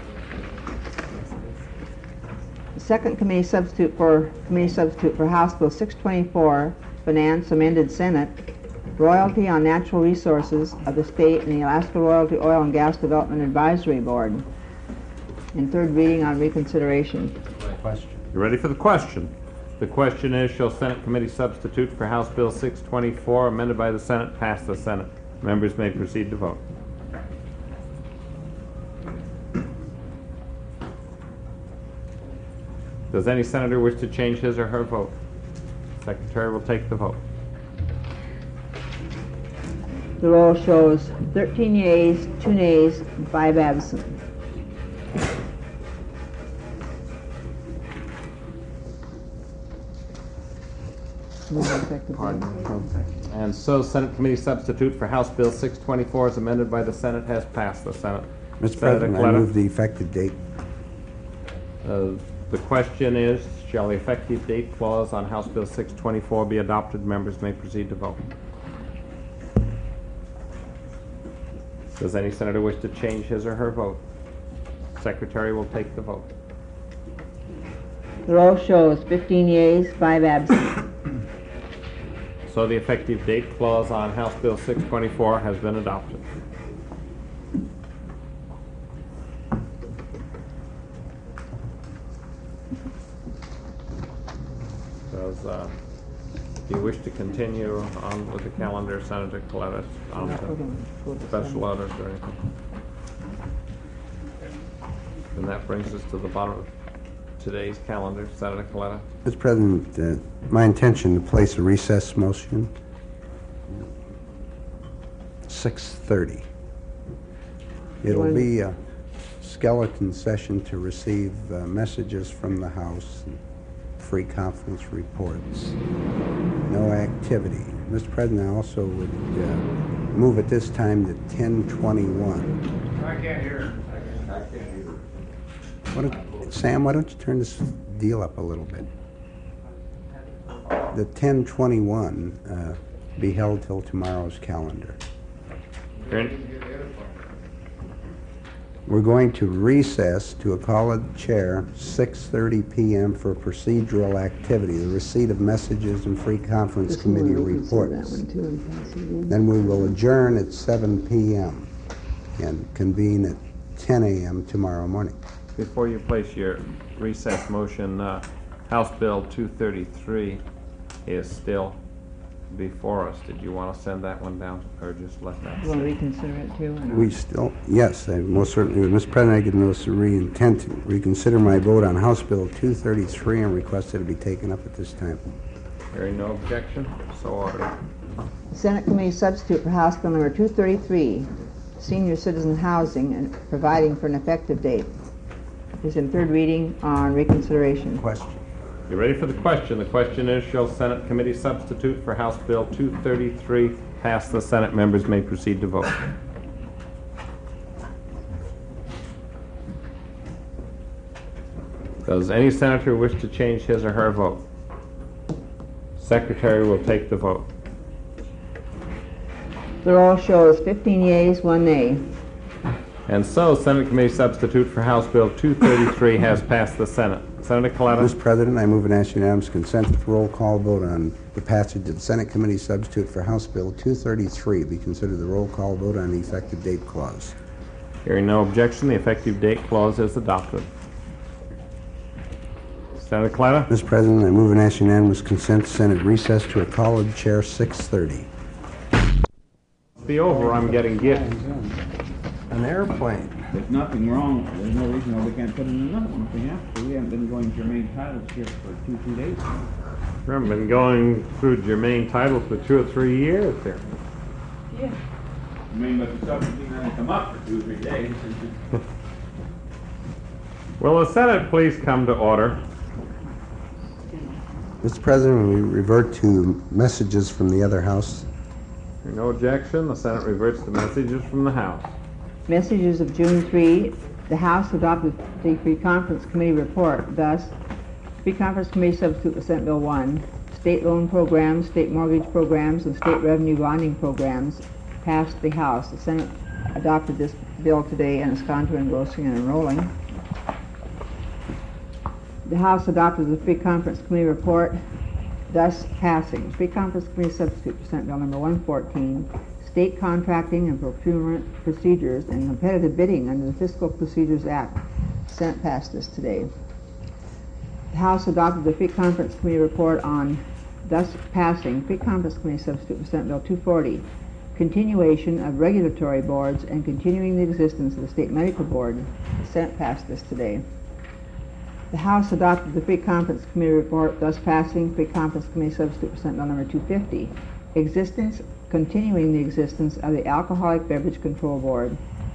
The second committee substitute for, committee substitute for House Bill six twenty-four, Finance, amended Senate, royalty on natural resources of the state and the Alaska Royalty Oil and Gas Development Advisory Board. And third reading on reconsideration. Question. You ready for the question? The question is, shall Senate committee substitute for House Bill six twenty-four, amended by the Senate, pass the Senate? Members may proceed to vote. Does any senator wish to change his or her vote? Secretary will take the vote. The roll shows thirteen yeas, two nays, and five absent. And so Senate committee substitute for House Bill six twenty-four as amended by the Senate has passed the Senate. Mister Senator President, I Coletta? move the effective date. Uh, The question is, shall the effective date clause on House Bill six twenty-four be adopted? Members may proceed to vote. Does any senator wish to change his or her vote? Secretary will take the vote. The roll shows fifteen yeas, five absent. So the effective date clause on House Bill six twenty-four has been adopted. Does, uh, do you wish to continue on with the calendar, Senator Coletta, on to special orders or anything? And that brings us to the bottom of today's calendar, Senator Coletta. Mister President, uh, my intention to place a recess motion, six thirty. It'll be a skeleton session to receive uh, messages from the House, and free conference reports, no activity. Mister President, I also would uh, move at this time to ten twenty-one. I can't hear. I can't hear. Why don't- Sam, why don't you turn this deal up a little bit? The ten twenty-one uh, be held till tomorrow's calendar. Hearing- We're going to recess to a call of the chair, six thirty p m for procedural activity, the receipt of messages and free conference committee reports. Then we will adjourn at seven p m and convene at ten a m tomorrow morning. Before you place your recess motion, uh, House Bill two thirty-three is still before us. Did you want to send that one down or just let that You want to sit? reconsider it too? or not? We still, yes, I most certainly would. Mister President, I give notice of re intent to reconsider my vote on House Bill two thirty-three and request that it be taken up at this time. Hearing no objection, so ordered. Senate Committee Substitute for House Bill Number two thirty-three, Senior Citizen Housing and Providing for an Effective Date, is in third reading on reconsideration. Question. You ready for the question? The question is, shall Senate Committee Substitute for House Bill two thirty-three pass? The Senate members may proceed to vote. Does any senator wish to change his or her vote? Secretary will take the vote. The roll shows fifteen yeas, one nay. And so, Senate Committee Substitute for House Bill two thirty-three has passed the Senate. Senator Coletta? Mister President, I move and ask unanimous consent that the roll call vote on the passage of the Senate Committee Substitute for House Bill two thirty-three be considered the roll call vote on the effective date clause. Hearing no objection, the effective date clause is adopted. Senator Coletta? Mister President, I move and ask unanimous consent to Senate recess to a call of Chair six thirty. Be over, I'm getting giddy. An airplane. There's nothing wrong, there's no reason why we can't put in another one if we have to. We haven't been going germane titles here for two, three days now. We haven't been going through germane titles for two or three years here. Yeah. I mean, but the subject didn't really come up for two, three days. Will the Senate please come to order? Mister President, we revert to messages from the other House. Hearing no objection, the Senate reverts to messages from the House. Messages of June third, the House adopted the Free Conference Committee report. Thus, Free Conference Committee Substitute for Senate Bill one, state loan programs, state mortgage programs, and state revenue bonding programs passed the House. The Senate adopted this bill today and is gone to engrossing and enrolling. The House adopted the Free Conference Committee report, thus passing. Free Conference Committee Substitute for Senate Bill Number one fourteen, State Contracting and Procurement Procedures and Competitive Bidding under the Fiscal Procedures Act. The Senate passed this today. The House adopted the Free Conference Committee report on, thus passing, Free Conference Committee Substitute for Senate Bill two forty, Continuation of Regulatory Boards and Continuing the Existence of the State Medical Board. The Senate passed this today. The House adopted the Free Conference Committee report, thus passing Free Conference Committee Substitute for Senate Bill Number two fifty, Existence, Continuing the Existence of the Alcoholic Beverage Control Board.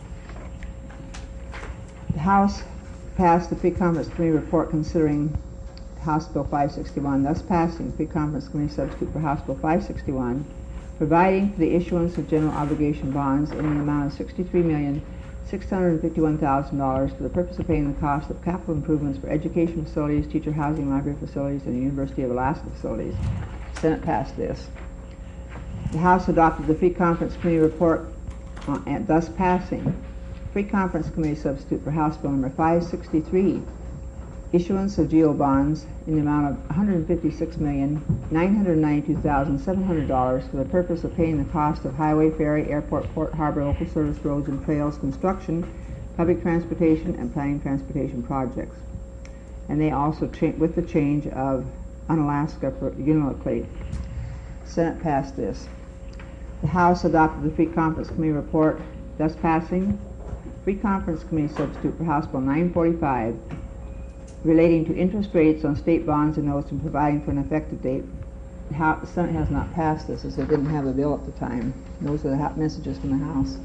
The House passed the Free Conference Committee report considering House Bill five sixty-one, thus passing Free Conference Committee Substitute for House Bill five sixty-one, providing for the issuance of general obligation bonds in the amount of sixty-three million six hundred fifty-one thousand dollars for the purpose of paying the cost of capital improvements for education facilities, teacher housing, library facilities, and University of Alaska facilities. The Senate passed this. The House adopted the Free Conference Committee report uh, and thus passing Free Conference Committee Substitute for House Bill Number five sixty-three, issuance of GEO bonds in the amount of one hundred fifty-six million nine hundred ninety-two thousand seven hundred dollars for the purpose of paying the cost of highway, ferry, airport, port, harbor, local service roads and trails construction, public transportation, and planning transportation projects. And they also, cha- with the change of Unalaska for Unalakleet. Senate passed this. The House adopted the Free Conference Committee report, thus passing Free Conference Committee Substitute for House Bill nine forty-five, relating to interest rates on state bonds and notes and providing for an effective date. The House, the Senate has not passed this as they didn't have a bill at the time. Those are the ha- messages from the House.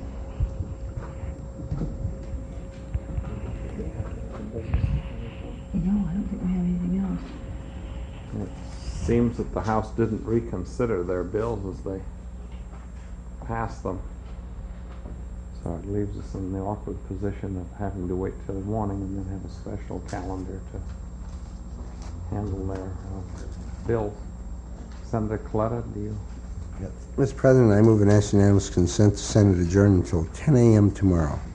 No, I don't think we have anything else. It seems that the House didn't reconsider their bills as they passed them. So it leaves us in the awkward position of having to wait till morning and then have a special calendar to handle their uh, bills. Senator Coletta, do you? Yes. Mister President, I move and ask unanimous consent to Senate adjourn until ten a m tomorrow.